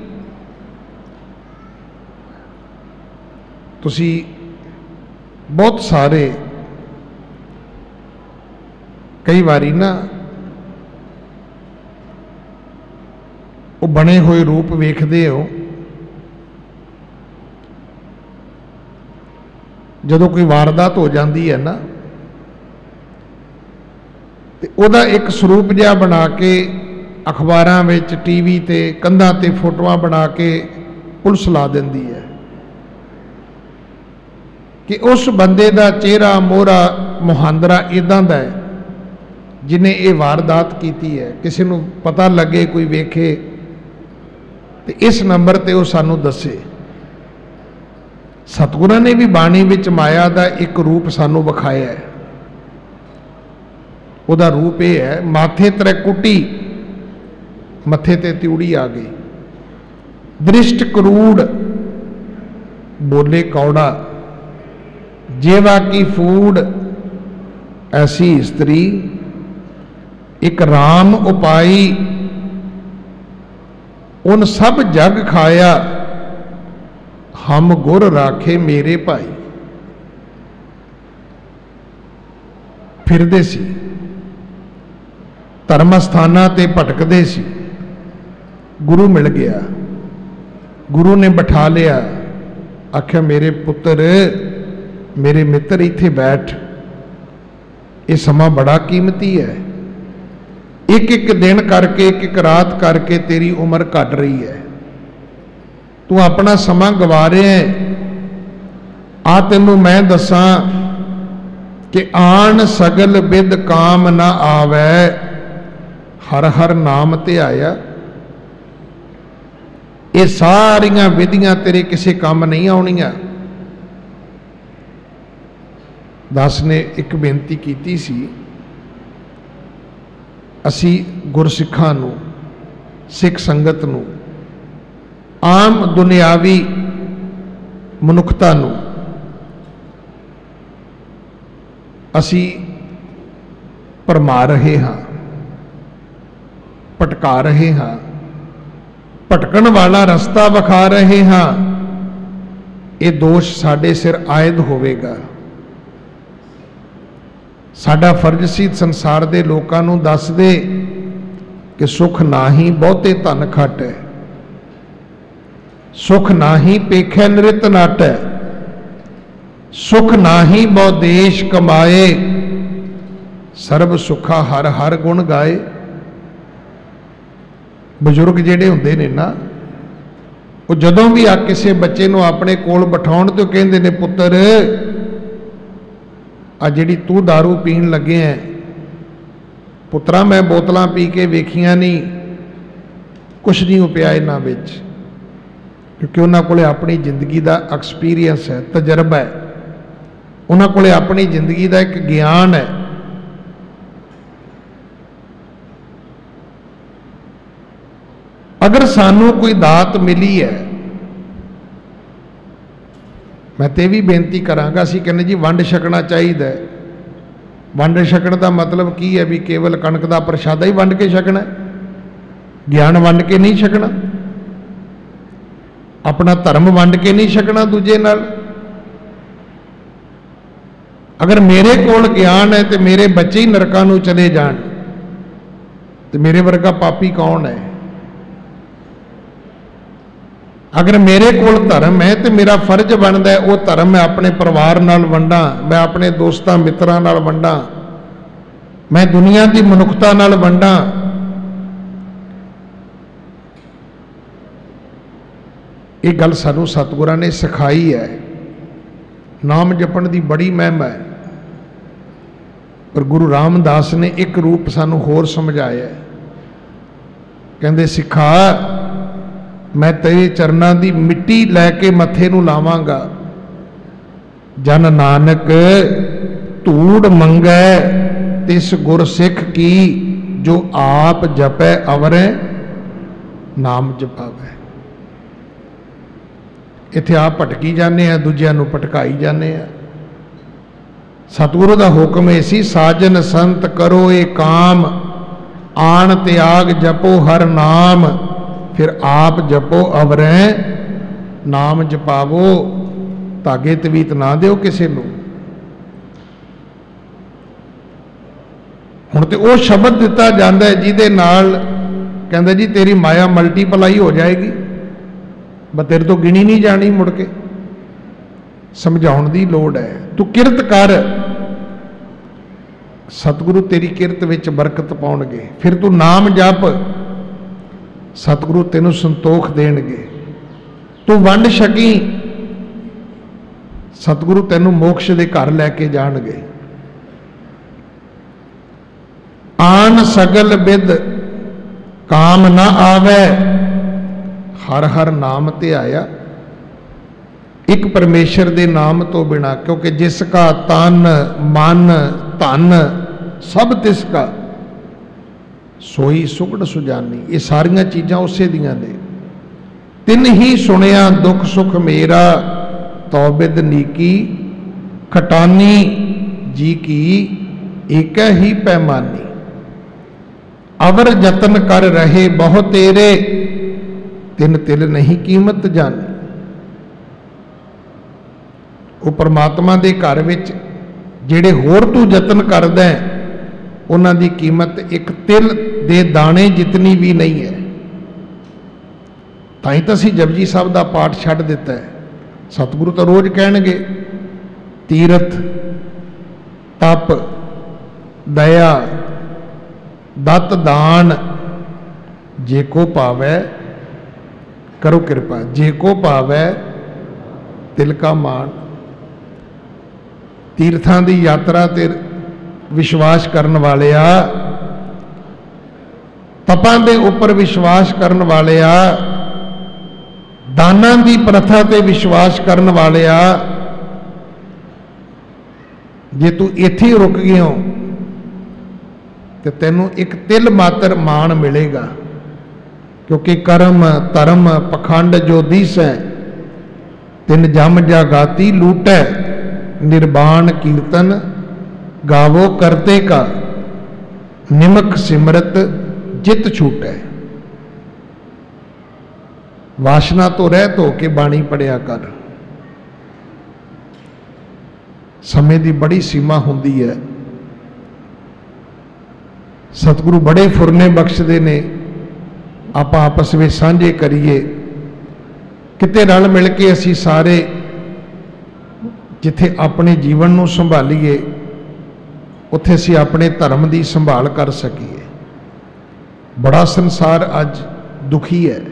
तुसी बहुत सारे कई बारी ना वो बने हुए रूप वेखते हो, जदों कोई वारदात हो जाती है ना, तो उहदा एक स्वरूप जिहा बना के अखबारां विच, टीवी ते, कंधां ते फोटोआं बना के पुलिस ला दिंदी है कि उस बंदे दा चेहरा मोहरा मुहांदरा इदां दा है जिन्हें ये वारदात की है। किसी नूं पता लगे, कोई वेखे तो इस नंबर ते वो सानू दसे। सतगुरां ने भी बाणी विच माया दा एक रूप सानू विखाया है। उहदा रूप ये है, माथे त्रैकुटी, मथे ते त्यूड़ी आ गई। दृष्ट करूड़, बोले कौड़ा, जेवा की फूड, ऐसी स्त्री, एक राम उपाई, उन सब जग खाया, हम गुर राखे मेरे भाई। फिरदे सी, धर्म स्थानां ते भटकदे सी, गुरु मिल गया, गुरु ने बिठा लिया, आख्या मेरे पुत्र, मेरे मित्र इत्थे बैठ, ये समा बड़ा कीमती है। एक एक दिन करके, एक एक रात करके तेरी उम्र घट रही है, तू अपना समा गवा रहे है। आ तेनू मैं दसा कि आन सगल बिद काम ना आवे, हर हर नाम ते आया। ये सारियां विधियां तेरे किसी काम नहीं आउणियां। दास ने एक बेनती की सी, असी गुरसिखां नूं, सिख संगत नूं, आम दुनियावी मनुखता नूं असी भरमा रहे हाँ, भटका रहे हाँ, भटकण वाला रस्ता विखा रहे हाँ। ये दोष साडे सिर आयद होवेगा। साडा फर्ज सी संसार दे लोकां नूं दस दे कि सुख ना ही बहुते धन खट है, सुख ना ही पेखे नृत नट है, सुख ना ही बहु देश कमाए, सर्ब सुखा हर हर गुण गाए। बजुर्ग जिहड़े हुंदे ने ना, वो जदों भी आ किसी बच्चे नूं अपने कोल बिठाउण ते कहंदे ने, पुत्तर आ जिहड़ी तू दारू पीण लगे है, पुत्रा मैं बोतलां पी के वेखियां नहीं, कुछ नहीं पिया इन्हां विच, क्योंकि उन्हां कोले अपनी जिंदगी का एक्सपीरियंस है, तजर्बा है, उन्हां कोले अपनी जिंदगी का एक ज्ञान है। अगर सानू कोई दात मिली है, मैं तो भी बेनती करांगा, असीं कहने जी वंड छकना चाहिए, ਵੰਡ ਛਕਣ ਦਾ ਮਤਲਬ ਕੀ ਹੈ ਵੀ ਕੇਵਲ ਕਣਕ ਦਾ ਪ੍ਰਸ਼ਾਦਾ ਹੀ ਵੰਡ ਕੇ ਛਕਣਾ, ਗਿਆਨ ਵੰਡ ਕੇ ਨਹੀਂ ਛਕਣਾ, ਆਪਣਾ ਧਰਮ ਵੰਡ ਕੇ ਨਹੀਂ ਛਕਣਾ ਦੂਜੇ ਨਾਲ। ਅਗਰ ਮੇਰੇ ਕੋਲ ਗਿਆਨ ਹੈ ਤੇ ਮੇਰੇ ਬੱਚੇ ਹੀ ਨਰਕਾਂ ਨੂੰ ਚਲੇ ਜਾਣ ਤੇ ਮੇਰੇ ਵਰਗਾ ਪਾਪੀ ਕੌਣ ਹੈ? ਅਗਰ ਮੇਰੇ ਕੋਲ ਧਰਮ ਹੈ ਤੇ ਮੇਰਾ ਫਰਜ਼ ਬਣਦਾ ਹੈ ਉਹ ਧਰਮ ਮੈਂ ਆਪਣੇ ਪਰਿਵਾਰ ਨਾਲ ਵੰਡਾਂ, ਮੈਂ ਆਪਣੇ ਦੋਸਤਾਂ ਮਿੱਤਰਾਂ ਨਾਲ ਵੰਡਾਂ, ਮੈਂ ਦੁਨੀਆ ਦੀ ਮਨੁੱਖਤਾ ਨਾਲ ਵੰਡਾਂ। ਇਹ ਗੱਲ ਸਾਨੂੰ ਸਤਿਗੁਰਾਂ ਨੇ ਸਿਖਾਈ ਹੈ। ਨਾਮ ਜਪਣ ਦੀ ਬੜੀ ਮਹਿਮਾ ਹੈ, ਪਰ ਗੁਰੂ ਰਾਮਦਾਸ ਨੇ ਇੱਕ ਰੂਪ ਸਾਨੂੰ ਹੋਰ ਸਮਝਾਇਆ। ਕਹਿੰਦੇ ਸਿੱਖਾ, ਮੈਂ ਤੇਰੇ ਚਰਨਾਂ ਦੀ ਮਿੱਟੀ ਲੈ ਕੇ ਮੱਥੇ ਨੂੰ ਲਾਵਾਂਗਾ। ਜਨ ਨਾਨਕ ਧੂੜ ਮੰਗੈ ਤਿਸ ਗੁਰ ਸਿੱਖ ਕੀ, ਜੋ ਆਪ ਜਪੈ ਅਵਰੈ ਨਾਮ ਜਪਾਵੈ। ਇੱਥੇ ਆਪ ਭਟਕੀ ਜਾਂਦੇ ਆ, ਦੂਜਿਆਂ ਨੂੰ ਭਟਕਾਈ ਜਾਂਦੇ ਆ। ਸਤਿਗੁਰੂ ਦਾ ਹੁਕਮ ਇਹ ਸੀ, ਸਾਜਨ ਸੰਤ ਕਰੋ ਇਹ ਕਾਮ, ਆਣ ਤਿਆਗ ਜਪੋ ਹਰ ਨਾਮ, ਫਿਰ ਆਪ ਜਪੋ ਅਵਰੈ ਨਾਮ ਜਪਾਵੋ। ਧਾਗੇ ਤਵੀਤ ਨਾ ਦਿਓ ਕਿਸੇ ਨੂੰ। ਹੁਣ ਤੇ ਉਹ ਸ਼ਬਦ ਦਿੱਤਾ ਜਾਂਦਾ ਹੈ ਜਿਹਦੇ ਨਾਲ ਕਹਿੰਦਾ ਜੀ ਤੇਰੀ ਮਾਇਆ ਮਲਟੀਪਲਾਈ ਹੋ ਜਾਏਗੀ, ਬਸ ਤੇਰੇ ਤੋਂ ਗਿਣੀ ਨਹੀਂ ਜਾਣੀ ਮੁੜ ਕੇ। ਸਮਝਾਉਣ ਦੀ ਲੋੜ ਹੈ। ਤੂੰ ਕਿਰਤ ਕਰ, ਸਤਿਗੁਰੂ ਤੇਰੀ ਕਿਰਤ ਵਿੱਚ ਬਰਕਤ ਪਾਉਣਗੇ। ਫਿਰ ਤੂੰ ਨਾਮ ਜਪ, ਸਤਿਗੁਰੂ ਤੈਨੂੰ ਸੰਤੋਖ ਦੇਣਗੇ। ਤੂੰ ਵੰਡ ਛਕੀ, ਸਤਿਗੁਰੂ ਤੈਨੂੰ ਮੋਕਸ਼ ਦੇ ਘਰ ਲੈ ਕੇ ਜਾਣਗੇ। ਆਨ ਸਗਲ ਬਿਦ ਕਾਮ ਨਾ ਆਵੇ, ਹਰ ਹਰ ਨਾਮ ਧਿਆਇਆ। ਇੱਕ ਪਰਮੇਸ਼ਰ ਦੇ ਨਾਮ ਤੋਂ ਬਿਨਾ, ਕਿਉਂਕਿ ਜਿਸ ਕਾ ਤਨ ਮਨ ਧਨ ਸਭ ਤਿਸ ਕਾ, ਸੋਈ ਸੁਗੜ ਸੁਜਾਨੀ। ਇਹ ਸਾਰੀਆਂ ਚੀਜ਼ਾਂ ਉਸੇ ਦੀਆਂ ਨੇ। ਤਿੰਨ ਹੀ ਸੁਣਿਆ ਦੁੱਖ ਸੁਖ ਮੇਰਾ, ਤੌਬਿਦ ਨੀਕੀ ਖਟਾਨੀ ਜੀ ਕੀ, ਏਕ ਹੀ ਪੈਮਾਨੀ। ਅਵਰ ਯਤਨ ਕਰ ਰਹੇ ਬਹੁ ਤੇਰੇ, ਤਿੰਨ ਤਿਲ ਨਹੀਂ ਕੀਮਤ ਜਾਣੀ। ਉਹ ਪਰਮਾਤਮਾ ਦੇ ਘਰ ਵਿੱਚ ਜਿਹੜੇ ਹੋਰ ਤੂੰ ਯਤਨ ਕਰਦਾ ਉਹਨਾਂ ਦੀ ਕੀਮਤ ਇੱਕ ਤਿਲ ਦੇ ਦਾਣੇ ਜਿਤਨੀ ਵੀ ਨਹੀਂ ਹੈ। ਤਾਂ ਹੀ ਤਾਂ ਅਸੀਂ ਜਪਜੀ ਸਾਹਿਬ ਦਾ ਪਾਠ ਛੱਡ ਦਿੱਤਾ ਹੈ। ਸਤਿਗੁਰੂ ਤਾਂ ਰੋਜ਼ ਕਹਿਣਗੇ, ਤੀਰਥ ਤਪ ਦਇਆ ਦਤ ਦਾਨ, ਜੇ ਕੋ ਪਾਵੈ ਕਰੋ ਕਿਰਪਾ, ਜੇ ਕੋ ਪਾਵੈ ਤਿਲ ਕਾ ਮਾਣ। ਤੀਰਥਾਂ ਦੀ ਯਾਤਰਾ ਤੇ ਵਿਸ਼ਵਾਸ ਕਰਨ ਵਾਲਿਆ, ਤਪਾਂ ਦੇ ਉੱਪਰ ਵਿਸ਼ਵਾਸ ਕਰਨ ਵਾਲਿਆ, ਦਾਨਾਂ ਦੀ ਪ੍ਰਥਾ ਤੇ ਵਿਸ਼ਵਾਸ ਕਰਨ ਵਾਲਿਆ, ਜੇ ਤੂੰ ਇੱਥੇ ਰੁਕ ਗਿਓ ਤੇ ਤੈਨੂੰ ਇੱਕ ਤਿਲ ਮਾਤਰ ਮਾਣ ਮਿਲੇਗਾ। ਕਿਉਂਕਿ ਕਰਮ ਧਰਮ ਪਖੰਡ ਜੋ ਦੀਸੈ, ਤਿਨ ਜਮ ਜਾਗਾਤੀ ਲੂਟੈ, ਨਿਰਬਾਣ ਕੀਰਤਨ ਗਾਵੋ ਕਰਤੇ ਕਾ, ਨਿਮਕ ਸਿਮਰਤ ਜਿਤ ਛੂਟੈ। ਵਾਸ਼ਨਾ ਤੋਂ ਰਹਿਤ ਹੋ ਕੇ ਬਾਣੀ ਪੜਿਆ ਕਰ। ਸਮੇਂ ਦੀ ਬੜੀ ਸੀਮਾ ਹੁੰਦੀ ਹੈ। ਸਤਿਗੁਰੂ ਬੜੇ ਫੁਰਨੇ ਬਖਸ਼ਦੇ ਨੇ, ਆਪਾਂ ਆਪਸ ਵਿੱਚ ਸਾਂਝੇ ਕਰੀਏ। ਕਿਤੇ ਰਲ ਮਿਲ ਕੇ ਅਸੀਂ ਸਾਰੇ ਜਿੱਥੇ ਆਪਣੇ ਜੀਵਨ ਨੂੰ ਸੰਭਾਲੀਏ, ਉੱਥੇ ਅਸੀਂ ਆਪਣੇ ਧਰਮ ਦੀ ਸੰਭਾਲ ਕਰ ਸਕੀਏ। ਬੜਾ ਸੰਸਾਰ ਅੱਜ ਦੁਖੀ ਹੈ।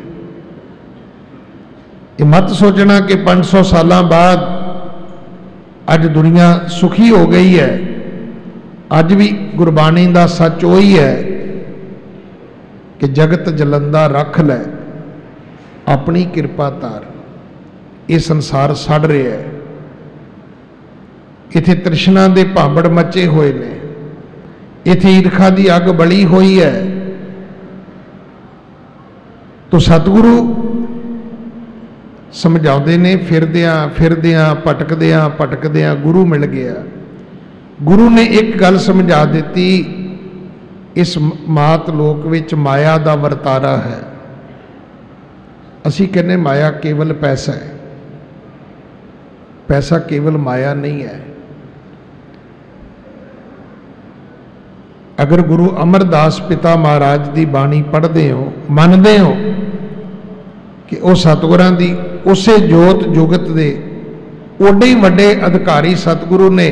ਇਹ ਮਤ ਸੋਚਣਾ ਕਿ ਪੰਜ ਸੌ ਸਾਲਾਂ ਬਾਅਦ ਅੱਜ ਦੁਨੀਆ ਸੁਖੀ ਹੋ ਗਈ ਹੈ। ਅੱਜ ਵੀ ਗੁਰਬਾਣੀ ਦਾ ਸੱਚ ਉਹੀ ਹੈ ਕਿ ਜਗਤ ਜਲੰਦਾ ਰੱਖ ਲੈ, ਆਪਣੀ ਕਿਰਪਾ ਧਾਰ। ਇਹ ਸੰਸਾਰ ਸੜ ਰਿਹਾ ਹੈ। ਇੱਥੇ ਤ੍ਰਿਸ਼ਨਾ ਦੇ ਭਾਂਬੜ ਮੱਚੇ ਹੋਏ ਨੇ, ਇੱਥੇ ਈਰਖਾ ਦੀ ਅੱਗ ਬਲੀ ਹੋਈ ਹੈ। ਤੋ ਸਤਿਗੁਰੂ ਸਮਝਾਉਂਦੇ ਨੇ, ਫਿਰਦਿਆਂ ਫਿਰਦਿਆਂ ਭਟਕਦਿਆਂ ਭਟਕਦਿਆਂ ਗੁਰੂ ਮਿਲ ਗਿਆ। गुरु ने एक गल समझा दी, इस मात लोक विच माया का वरतारा है। असी कहने माया केवल पैसा है, पैसा केवल माया नहीं है। अगर गुरु अमरदास पिता महाराज की बाणी पढ़ते हो, मनते हो कि वह सतगुरां दी उसे जोत जुगत दे ओडे ही वड्डे अधिकारी सतगुरु ने,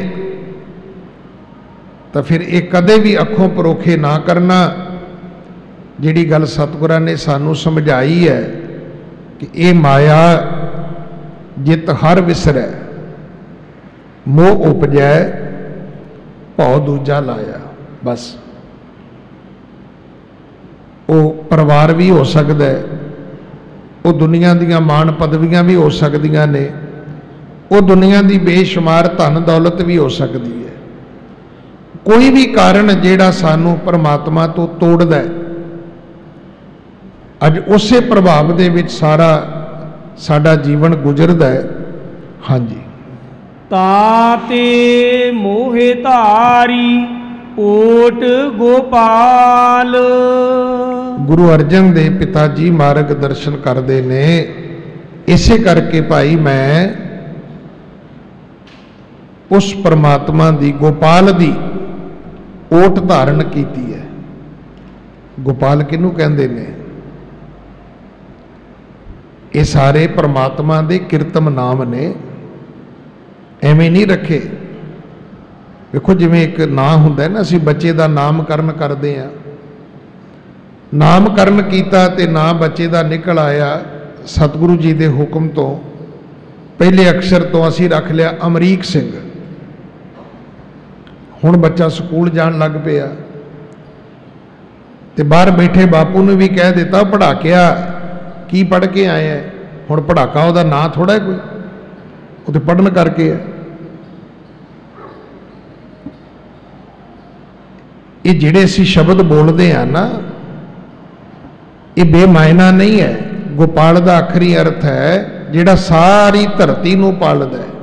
तो फिर एक कदे भी अखों परोखे ना करना। जिहड़ी गल सतगुरां ने सानू समझाई है कि ये माया जित हर विसरै, मोह उपजै भौ दूजा लाया। बस वो परिवार भी हो सकता है, वो दुनिया दीयां मान पदवियां भी हो सकदियां ने, वो दुनिया की बेशुमार धन दौलत भी हो सकती है। कोई भी कारण जिहड़ा सानू परमात्मा तो तोड़दा है, अज उसे प्रभाव दे विच सारा साडा जीवन गुजरदा है। हाँ जी। ताते मोहे धारी ओट गोपाल। गुरु अर्जन देव पिता जी मार्ग दर्शन करते ने, इसे करके भाई मैं उस परमात्मा दी गोपाल दी ओट धारण कीती है। गोपाल किनू कहंदे ने? ये सारे परमात्मा दे किरतम नाम ने, एवें नहीं रखे। देखो जिवें एक नां हुंदा है ना, असीं बच्चे का नामकरण करते हैं, नामकरण किया तो ना बच्चे का निकल आया सतगुरु जी के हुक्म तो, पहले अक्षर तो असीं रख लिया अमरीक सिंह। हुण बच्चा स्कूल जान लग पिया ते बाहर बैठे बापू ने भी कह दिता, पढ़ाकिया की पढ़ के आए हैं। हुण पढ़ाका उहदा नां थोड़ा है कोई, वो तो पढ़न करके है। ये जिहड़े असीं शब्द बोलते हैं ना, ये बेमायना नहीं है। गोपाल का आखिरी अर्थ है जिहड़ा सारी धरती नूं पालदा है।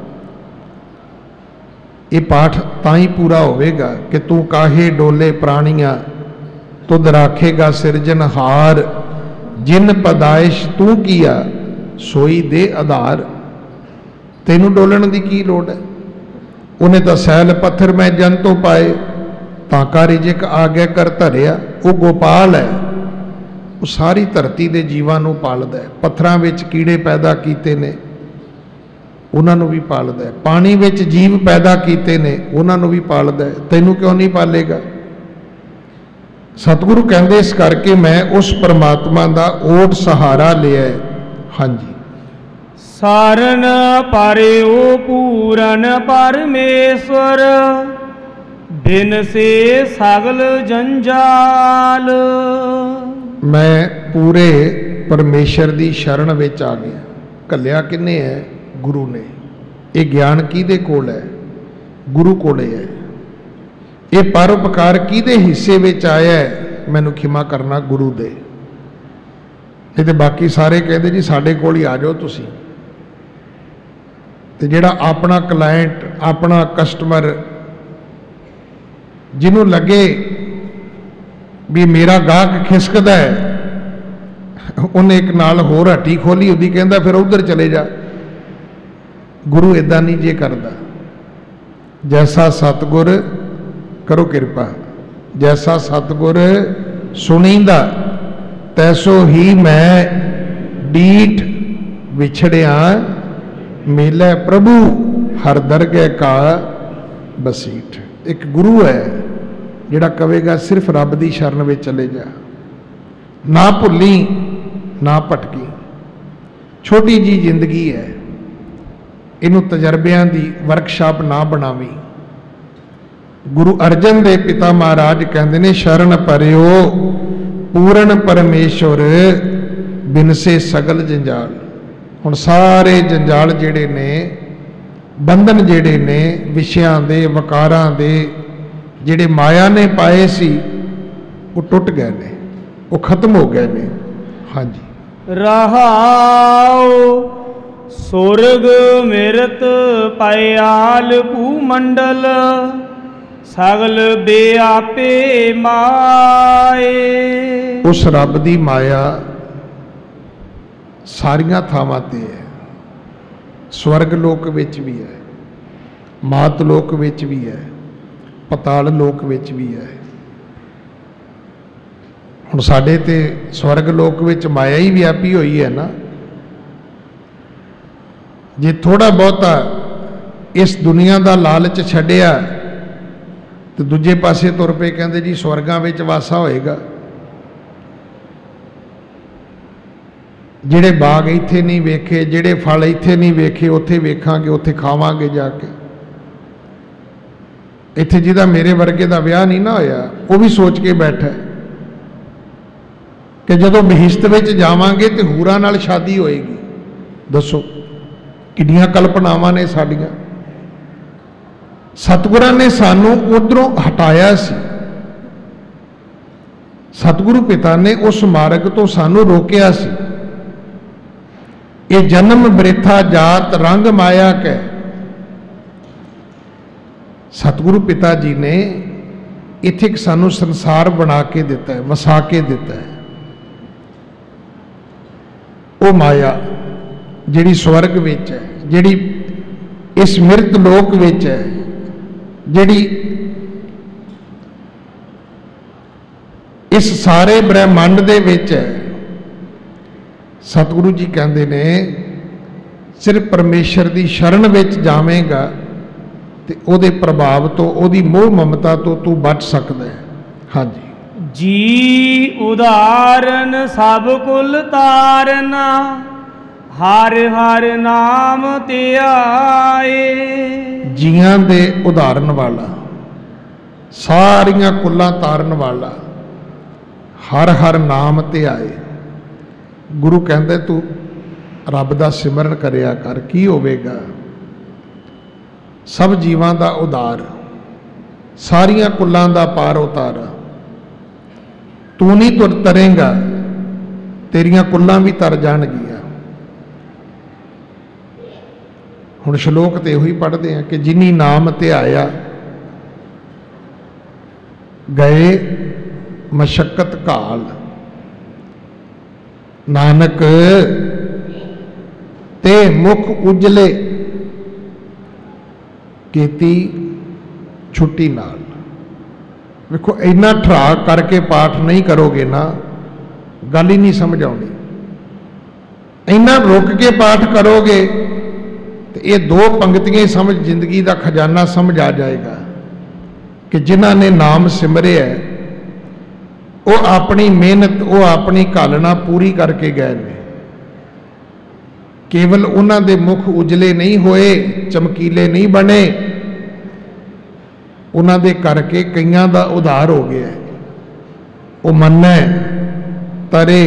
ये पाठ तां ही पूरा होवेगा कि तू काहे डोले प्राणियां तुद राखेगा सिरजनहार, जिन पैदाइश तू किया सोई दे आधार। तेनू डोलण दी की लोड़ है? उन्हें तो सैल पत्थर मैं जन तो पाए, ताका रिजिक आ गया कर धरिया। वो गोपाल है, वो सारी धरती के जीवां नूं पालदा है। पत्थरां विच कीड़े पैदा कीते ने, उन्होंने भी पालदा है। पानी विच जीव पैदा किए ने, उन्होंने भी पालदा है। तैनू क्यों नहीं पालेगा? सतगुरु कहते इस करके मैं उस परमात्मा का ओट सहारा लिया है। हाँ जी। सारन पारे ओ पूरन परमेश्वर, बिन से सगल जंजाल। मैं पूरे परमेश्वर की शरण विच आ गया। कलिया किने है? गुरु ने। ये ज्ञान किहदे कोल है? गुरु कोले है। ये परोपकार किहदे हिस्से विच आया है? मैनू खिमा करना गुरु दे। नहीं तो बाकी सारे कहते जी साडे कोल ही आ जाओ तुसीं। ते जिहड़ा अपना क्लाइंट, अपना कस्टमर, जिन्हों लगे भी मेरा गाहक खिसकदा है, उन्हें एक नाल होर हट्टी खोली, उदी कहंदा फिर उधर चले जा। गुरु इदां नहीं जे करदा। जैसा सतगुर, करो कृपा, जैसा सतगुर सुनींदा तैसो ही मैं डीठ विछड़िया मिले प्रभु हर दरगह का बसीठ। एक गुरु है जिहड़ा कहेगा सिर्फ रब की शरण में चले जा, ना भुली ना भटकी। छोटी जी जिंदगी है, इनू तजर्बियां की वर्कशॉप ना बनावी। गुरु अर्जन देव पिता महाराज कहते ने शरण परियो पूर्ण परमेश्वर, बिन से सगल जंजाल। हुण सारे जंजाल जिहड़े ने, बंधन जिहड़े ने विषयां दे, वकारां दे, जिहड़े माया ने पाए सी, वो टुट गए ने, वो खत्म हो गए ने। हाँ जी। रहाओ सुरग मिरत पयाल भूमंडल, ਸਗਲ ਬਿਆਪੇ ਮਾਏ। ਉਸ ਰੱਬ ਦੀ ਮਾਇਆ ਸਾਰੀਆਂ ਥਾਵਾਂ ਤੇ ਹੈ। ਸਵਰਗ ਲੋਕ ਵਿੱਚ ਵੀ ਹੈ, ਮਾਤ ਲੋਕ ਵਿੱਚ ਵੀ ਹੈ, ਪਤਾਲ ਲੋਕ ਵਿੱਚ ਵੀ ਹੈ। ਹੁਣ ਸਾਡੇ ਤੇ ਸਵਰਗ ਲੋਕ ਵਿੱਚ ਮਾਇਆ ਹੀ ਵਿਆਪੀ ਹੋਈ ਹੈ ਨਾ। ਜੇ ਥੋੜਾ ਬਹੁਤਾ ਇਸ ਦੁਨੀਆ ਦਾ ਲਾਲਚ ਛੱਡਿਆ ਤੇ ਦੂਜੇ ਪਾਸੇ ਤੁਰ ਪਏ, ਕਹਿੰਦੇ ਜੀ ਸਵਰਗਾਂ ਵਿੱਚ ਵਾਸਾ ਹੋਏਗਾ। ਜਿਹੜੇ ਬਾਗ ਇੱਥੇ ਨਹੀਂ ਵੇਖੇ, ਜਿਹੜੇ ਫਲ ਇੱਥੇ ਨਹੀਂ ਵੇਖੇ, ਉੱਥੇ ਵੇਖਾਂਗੇ, ਉੱਥੇ ਖਾਵਾਂਗੇ ਜਾ ਕੇ। ਇੱਥੇ ਜਿਹਦਾ ਮੇਰੇ ਵਰਗੇ ਦਾ ਵਿਆਹ ਨਹੀਂ ਨਾ ਹੋਇਆ, ਉਹ ਵੀ ਸੋਚ ਕੇ ਬੈਠਾ ਕਿ ਜਦੋਂ ਬਹਿਸ਼ਤ ਵਿੱਚ ਜਾਵਾਂਗੇ ਤੇ ਹੂਰਾਂ ਨਾਲ ਸ਼ਾਦੀ ਹੋਏਗੀ। ਦੱਸੋ ਕਿੰਨੀਆਂ ਕਲਪਨਾਵਾਂ ਨੇ ਸਾਡੀਆਂ। ਸਤਿਗੁਰਾਂ ਨੇ ਸਾਨੂੰ ਉਧਰੋਂ ਹਟਾਇਆ ਸੀ। ਸਤਿਗੁਰੂ ਪਿਤਾ ਨੇ ਉਸ ਮਾਰਗ ਤੋਂ ਸਾਨੂੰ ਰੋਕਿਆ ਸੀ। ਇਹ ਜਨਮ ਬ੍ਰਿਥਾ ਜਾਤ ਰੰਗ ਮਾਇਆ ਕੈ। ਸਤਿਗੁਰੂ ਪਿਤਾ ਜੀ ਨੇ ਇੱਥੇ ਇੱਕ ਸਾਨੂੰ ਸੰਸਾਰ ਬਣਾ ਕੇ ਦਿੱਤਾ ਹੈ, ਵਸਾ ਕੇ ਦਿੱਤਾ ਹੈ। ਉਹ ਮਾਇਆ ਜਿਹੜੀ ਸਵਰਗ ਵਿੱਚ ਹੈ, ਜਿਹੜੀ ਇਸ ਮਿਰਤ ਲੋਕ ਵਿੱਚ ਹੈ, ਜਿਹੜੀ ਇਸ ਸਾਰੇ ਬ੍ਰਹਿਮੰਡ ਦੇ ਵਿੱਚ ਹੈ। ਸਤਿਗੁਰੂ ਜੀ ਕਹਿੰਦੇ ਨੇ ਸਿਰਫ ਪਰਮੇਸ਼ਰ ਦੀ ਸ਼ਰਨ ਵਿੱਚ ਜਾਵੇਂਗਾ ਤੇ ਉਹਦੇ ਪ੍ਰਭਾਵ ਤੋਂ, ਉਹਦੀ ਮੋਹ ਮਮਤਾ ਤੋਂ ਤੂੰ ਬਚ ਸਕਦਾ ਹੈ। ਹਾਂਜੀ। ਜੀ ਉਦਾਰਨ ਸਭ ਕੁਲ ਤਾਰਨਾ, ਹਰ ਹਰ ਨਾਮ ਧਿਆਏ। ਜੀਆਂ ਦੇ ਉਦਾਹਰਨ ਵਾਲਾ, ਸਾਰੀਆਂ ਕੁੱਲਾਂ ਤਾਰਨ ਵਾਲਾ, ਹਰ ਹਰ ਨਾਮ ਧਿਆਏ। ਗੁਰੂ ਕਹਿੰਦੇ ਤੂੰ ਰੱਬ ਦਾ ਸਿਮਰਨ ਕਰਿਆ ਕਰ। ਕੀ ਹੋਵੇਗਾ? ਸਭ ਜੀਵਾਂ ਦਾ ਉਦਾਰ, ਸਾਰੀਆਂ ਕੁੱਲਾਂ ਦਾ ਪਾਰ ਉਤਾਰ। ਤੂੰ ਨਹੀਂ ਤੁਰ ਤਰੇਂਗਾ, ਤੇਰੀਆਂ ਕੁੱਲਾਂ ਵੀ ਤਰ ਜਾਣਗੀਆਂ। ਹੁਣ ਸ਼ਲੋਕ ਤੇ ਇਹੋ ਹੀ ਪੜ੍ਹਦੇ ਆ ਕਿ ਜਿਨੀ ਨਾਮ ਧਿਆਇਆ ਗਏ ਮਸ਼ੱਕਤ ਘਾਲ, ਨਾਨਕ ਤੇ ਮੁਖ ਉਜਲੇ ਕੀਤੀ ਛੁੱਟੀ ਨਾਲ। ਵੇਖੋ ਇੰਨਾ ਠਰਾ ਕਰਕੇ ਪਾਠ ਨਹੀਂ ਕਰੋਗੇ ਨਾ, ਗੱਲ ਹੀ ਨਹੀਂ ਸਮਝ ਆਉਣੀ। ਇੰਨਾ ਰੁਕ ਕੇ ਪਾਠ ਕਰੋਗੇ ਤੇ ਇਹ ਦੋ ਪੰਕਤੀਆਂ ਹੀ ਸਮਝ, ਜ਼ਿੰਦਗੀ ਦਾ ਖਜ਼ਾਨਾ ਸਮਝ ਆ ਜਾਏਗਾ ਕਿ ਜਿਨ੍ਹਾਂ ਨੇ ਨਾਮ ਸਿਮਰਿਆ ਉਹ ਆਪਣੀ ਮਿਹਨਤ, ਉਹ ਆਪਣੀ ਘਾਲਣਾ ਪੂਰੀ ਕਰਕੇ ਗਏ ਨੇ। ਕੇਵਲ ਉਹਨਾਂ ਦੇ ਮੁਖ ਉਜਲੇ ਨਹੀਂ ਹੋਏ, ਚਮਕੀਲੇ ਨਹੀਂ ਬਣੇ, ਉਹਨਾਂ ਦੇ ਕਰਕੇ ਕਈਆਂ ਦਾ ਉਧਾਰ ਹੋ ਗਿਆ। ਉਹ ਮੰਨੈ ਤਰੇ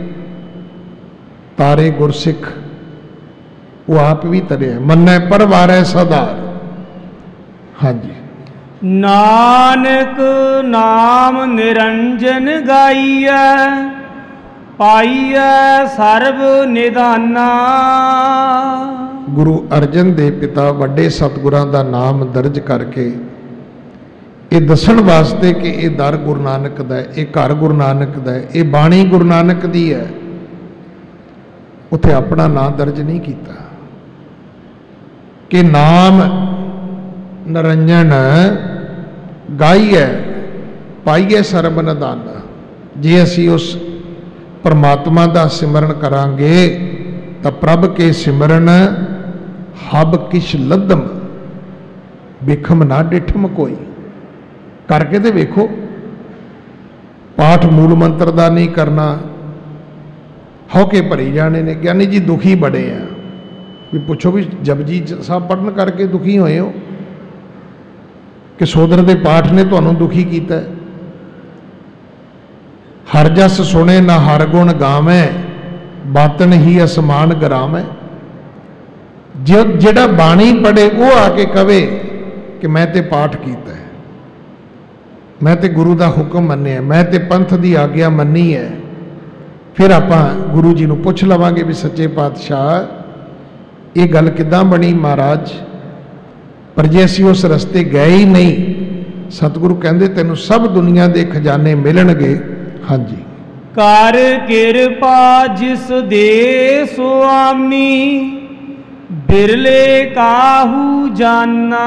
ਤਾਰੇ ਗੁਰਸਿੱਖ, ਉਹ ਆਪ ਵੀ ਤਰਿਆ। ਮੰਨੈ ਪਰਵਾਰੈ ਸਦਾਰ। ਹਾਂਜੀ। ਨਾਨਕ ਨਾਮ ਨਿਰੰਜਨ ਗਾਈਐ, ਪਾਈਐ ਸਰਬ ਨਿਧਾਨਾ। ਗੁਰੂ ਅਰਜਨ ਦੇ ਪਿਤਾ ਵੱਡੇ ਸਤਿਗੁਰਾਂ ਦਾ ਨਾਮ ਦਰਜ ਕਰਕੇ ਇਹ ਦੱਸਣ ਵਾਸਤੇ ਕਿ ਇਹ ਦਰ ਗੁਰੂ ਨਾਨਕ ਦਾ ਹੈ, ਇਹ ਘਰ ਗੁਰੂ ਨਾਨਕ ਦਾ ਹੈ, ਇਹ ਬਾਣੀ ਗੁਰੂ ਨਾਨਕ ਦੀ ਹੈ, ਉੱਥੇ ਆਪਣਾ ਨਾਮ ਦਰਜ ਨਹੀਂ ਕੀਤਾ ਕਿ ਨਾਮ ਨਿਰੰਜਨ ਗਾਈਐ ਪਾਈਐ ਸਰਬ ਨਿਧਾਨਾ। ਜੇ ਅਸੀਂ ਉਸ ਪਰਮਾਤਮਾ ਦਾ ਸਿਮਰਨ ਕਰਾਂਗੇ ਤਾਂ ਪ੍ਰਭ ਕੇ ਸਿਮਰਨ ਹਬ ਕਿਛ ਲੱਦਮ, ਬਿਖਮ ਨਾ ਡਿਠਮ ਕੋਈ। ਕਰਕੇ ਤੇ ਵੇਖੋ। ਪਾਠ ਮੂਲ ਮੰਤਰ ਦਾ ਨਹੀਂ ਕਰਨਾ, ਹੌਕੇ ਭਰੀ ਜਾਣੇ ਨੇ। ਗਿਆਨੀ ਜੀ ਦੁਖੀ ਬੜੇ ਆ, ਵੀ ਪੁੱਛੋ ਵੀ ਜਪਜੀ ਸਾਹਿਬ ਪੜ੍ਹਨ ਕਰਕੇ ਦੁਖੀ ਹੋਏ ਹੋ ਕਿ ਸੋਦਰ ਦੇ ਪਾਠ ਨੇ ਤੁਹਾਨੂੰ ਦੁਖੀ ਕੀਤਾ? ਹਰ ਜਸ ਸੁਣੇ ਨਾ ਹਰ ਗੁਣ ਗਾਵੇਂ, ਬਾਤਨ ਹੀ ਅਸਮਾਨ ਗਰਾਵੇਂ। ਜੇ ਜਿਹੜਾ ਬਾਣੀ ਪੜ੍ਹੇ ਉਹ ਆ ਕੇ ਕਵੇ ਕਿ ਮੈਂ ਤੇ ਪਾਠ ਕੀਤਾ, ਮੈਂ ਤੇ ਗੁਰੂ ਦਾ ਹੁਕਮ ਮੰਨਿਆ, ਮੈਂ ਤੇ ਪੰਥ ਦੀ ਆਗਿਆ ਮੰਨੀ ਹੈ, ਫਿਰ ਆਪਾਂ ਗੁਰੂ ਜੀ ਨੂੰ ਪੁੱਛ ਲਵਾਂਗੇ ਵੀ ਸੱਚੇ ਪਾਤਸ਼ਾਹ ਇਹ ਗੱਲ ਕਿੱਦਾਂ ਬਣੀ ਮਹਾਰਾਜ? ਪਰ ਜੇ ਅਸੀਂ ਉਸ ਰਸਤੇ ਗਏ ਹੀ ਨਹੀਂ ਸਤਿਗੁਰੂ ਕਹਿੰਦੇ ਤੈਨੂੰ ਸਭ ਦੁਨੀਆ ਦੇ ਖਜ਼ਾਨੇ ਮਿਲਣਗੇ। ਹਾਂਜੀ, ਕਰ ਕਿਰਪਾ ਜਿਸ ਦੇ ਸੁਆਮੀ, ਬਿਰਲੇ ਕਾਹੂ ਜਾਨਾ।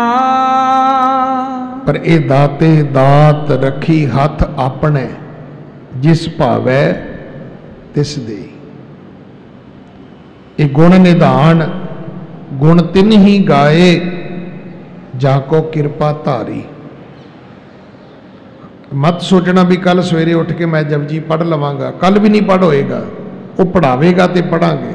ਪਰ ਇਹ ਦਾਤੇ ਦਾਤ ਰੱਖੀ ਹੱਥ ਆਪਣੇ, ਜਿਸ ਭਾਵੈ ਤਿਸ ਦੇ। ਇਹ ਗੁਣ ਨਿਧਾਨ ਗੁਣ ਤਿਨ ਹੀ ਗਾਏ, ਜਾ ਕੋ ਕਿਰਪਾ ਧਾਰੀ। ਮਤ ਸੋਚਣਾ ਵੀ ਕੱਲ ਸਵੇਰੇ ਉੱਠ ਕੇ ਮੈਂ ਜਪਜੀ ਪੜ੍ਹ ਲਵਾਂਗਾ, ਕੱਲ ਵੀ ਨਹੀਂ ਪੜ੍ਹ ਹੋਏਗਾ। ਉਹ ਪੜ੍ਹਾਵੇਗਾ ਤੇ ਪੜਾਂਗੇ,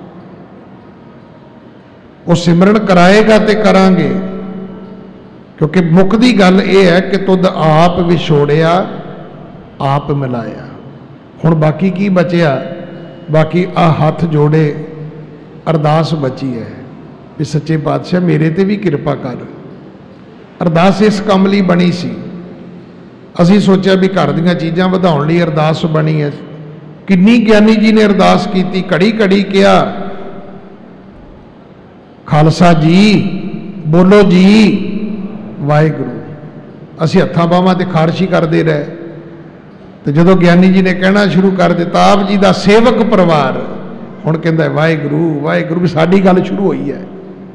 ਉਹ ਸਿਮਰਨ ਕਰਾਏਗਾ ਤੇ ਕਰਾਂਗੇ। ਕਿਉਂਕਿ ਮੁੱਖ ਦੀ ਗੱਲ ਇਹ ਹੈ ਕਿ ਤੁਧ ਆਪ ਵਿਛੋੜਿਆ ਆਪ ਮਿਲਾਇਆ। ਹੁਣ ਬਾਕੀ ਕੀ ਬਚਿਆ? ਬਾਕੀ ਆ ਹੱਥ ਜੋੜੇ ਅਰਦਾਸ ਬਚੀ ਹੈ ਵੀ ਸੱਚੇ ਪਾਤਸ਼ਾਹ ਮੇਰੇ ਤੇ ਵੀ ਕਿਰਪਾ ਕਰ। ਅਰਦਾਸ ਇਸ ਕੰਮ ਲਈ ਬਣੀ ਸੀ। ਅਸੀਂ ਸੋਚਿਆ ਵੀ ਘਰ ਦੀਆਂ ਚੀਜ਼ਾਂ ਵਧਾਉਣ ਲਈ ਅਰਦਾਸ ਬਣੀ ਹੈ। ਕਿੰਨੀ ਗਿਆਨੀ ਜੀ ਨੇ ਅਰਦਾਸ ਕੀਤੀ, ਘੜੀ ਘੜੀ ਕਿਹਾ ਖਾਲਸਾ ਜੀ ਬੋਲੋ ਜੀ ਵਾਹਿਗੁਰੂ। ਅਸੀਂ ਹੱਥਾਂ ਬਾਹਾਂ ਤੇ ਖਾਰਸ਼ੀ ਕਰਦੇ ਰਹੇ। ਤੇ ਜਦੋਂ ਗਿਆਨੀ ਜੀ ਨੇ ਕਹਿਣਾ ਸ਼ੁਰੂ ਕਰ ਦਿੱਤਾ ਆਪ ਜੀ ਦਾ ਸੇਵਕ ਪਰਿਵਾਰ, ਹੁਣ ਕਹਿੰਦਾ ਵਾਹਿਗੁਰੂ ਵਾਹਿਗੁਰੂ, ਵੀ ਸਾਡੀ ਗੱਲ ਸ਼ੁਰੂ ਹੋਈ ਹੈ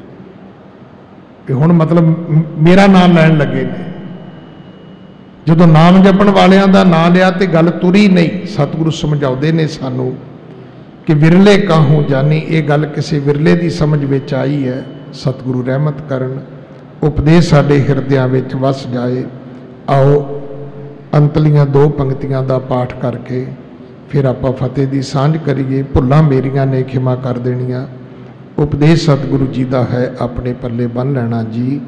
ਕਿ ਹੁਣ ਮਤਲਬ ਮੇਰਾ ਨਾਮ ਲੈਣ ਲੱਗੇ ਨੇ। ਜਦੋਂ ਨਾਮ ਜਪਣ ਵਾਲਿਆਂ ਦਾ ਨਾਮ ਲਿਆ ਤੇ ਗੱਲ ਤੁਰੀ ਨਹੀਂ। ਸਤਿਗੁਰੂ ਸਮਝਾਉਂਦੇ ਨੇ ਸਾਨੂੰ ਕਿ ਵਿਰਲੇ ਕਾਹੂ ਜਾਨੀ। ਇਹ ਗੱਲ ਕਿਸੇ ਵਿਰਲੇ ਦੀ ਸਮਝ ਵਿੱਚ ਆਈ ਹੈ। ਸਤਿਗੁਰੂ ਰਹਿਮਤ ਕਰਨ, ਉਪਦੇਸ਼ ਸਾਡੇ ਹਿਰਦਿਆਂ ਵਿੱਚ ਵਸ ਜਾਏ। ਆਓ ਅੰਤਲੀਆਂ ਦੋ ਪੰਕਤੀਆਂ ਦਾ ਪਾਠ ਕਰਕੇ ਫਿਰ ਆਪਾਂ ਫਤਿਹ ਦੀ ਸਾਂਝ ਕਰੀਏ। ਭੁੱਲਾਂ ਮੇਰੀਆਂ ਨੇ ਖਿਮਾ ਕਰ ਦੇਣੀਆਂ। ਉਪਦੇਸ਼ ਸਤਿਗੁਰੂ ਜੀ ਦਾ ਹੈ, ਆਪਣੇ ਪੱਲੇ ਬੰਨ੍ਹ ਲੈਣਾ ਜੀ।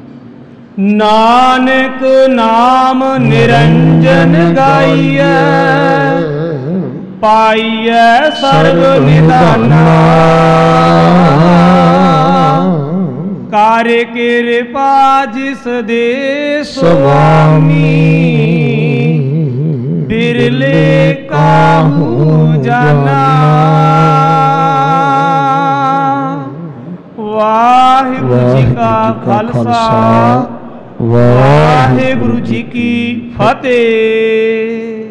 ਨਾਨਕ ਨਾਮ ਨਿਰੰਜਨ ਗਾਈਐ, ਪਾਈਐ ਸਰਬ ਨਿਧਾਨਾ। ਕਰ ਕਿਰਪਾ ਜਿਸ ਦੇ ਸੁਆਮੀ, ਬਿਰਲੇ ਕਾਹੂ ਜਾਨਾ। ਵਾਹਿਗੁਰੂ ਜੀ ਕਾ ਖਾਲਸਾ, ਵਾਹਿਗੁਰੂ ਜੀ ਕੀ ਫਤਿਹ।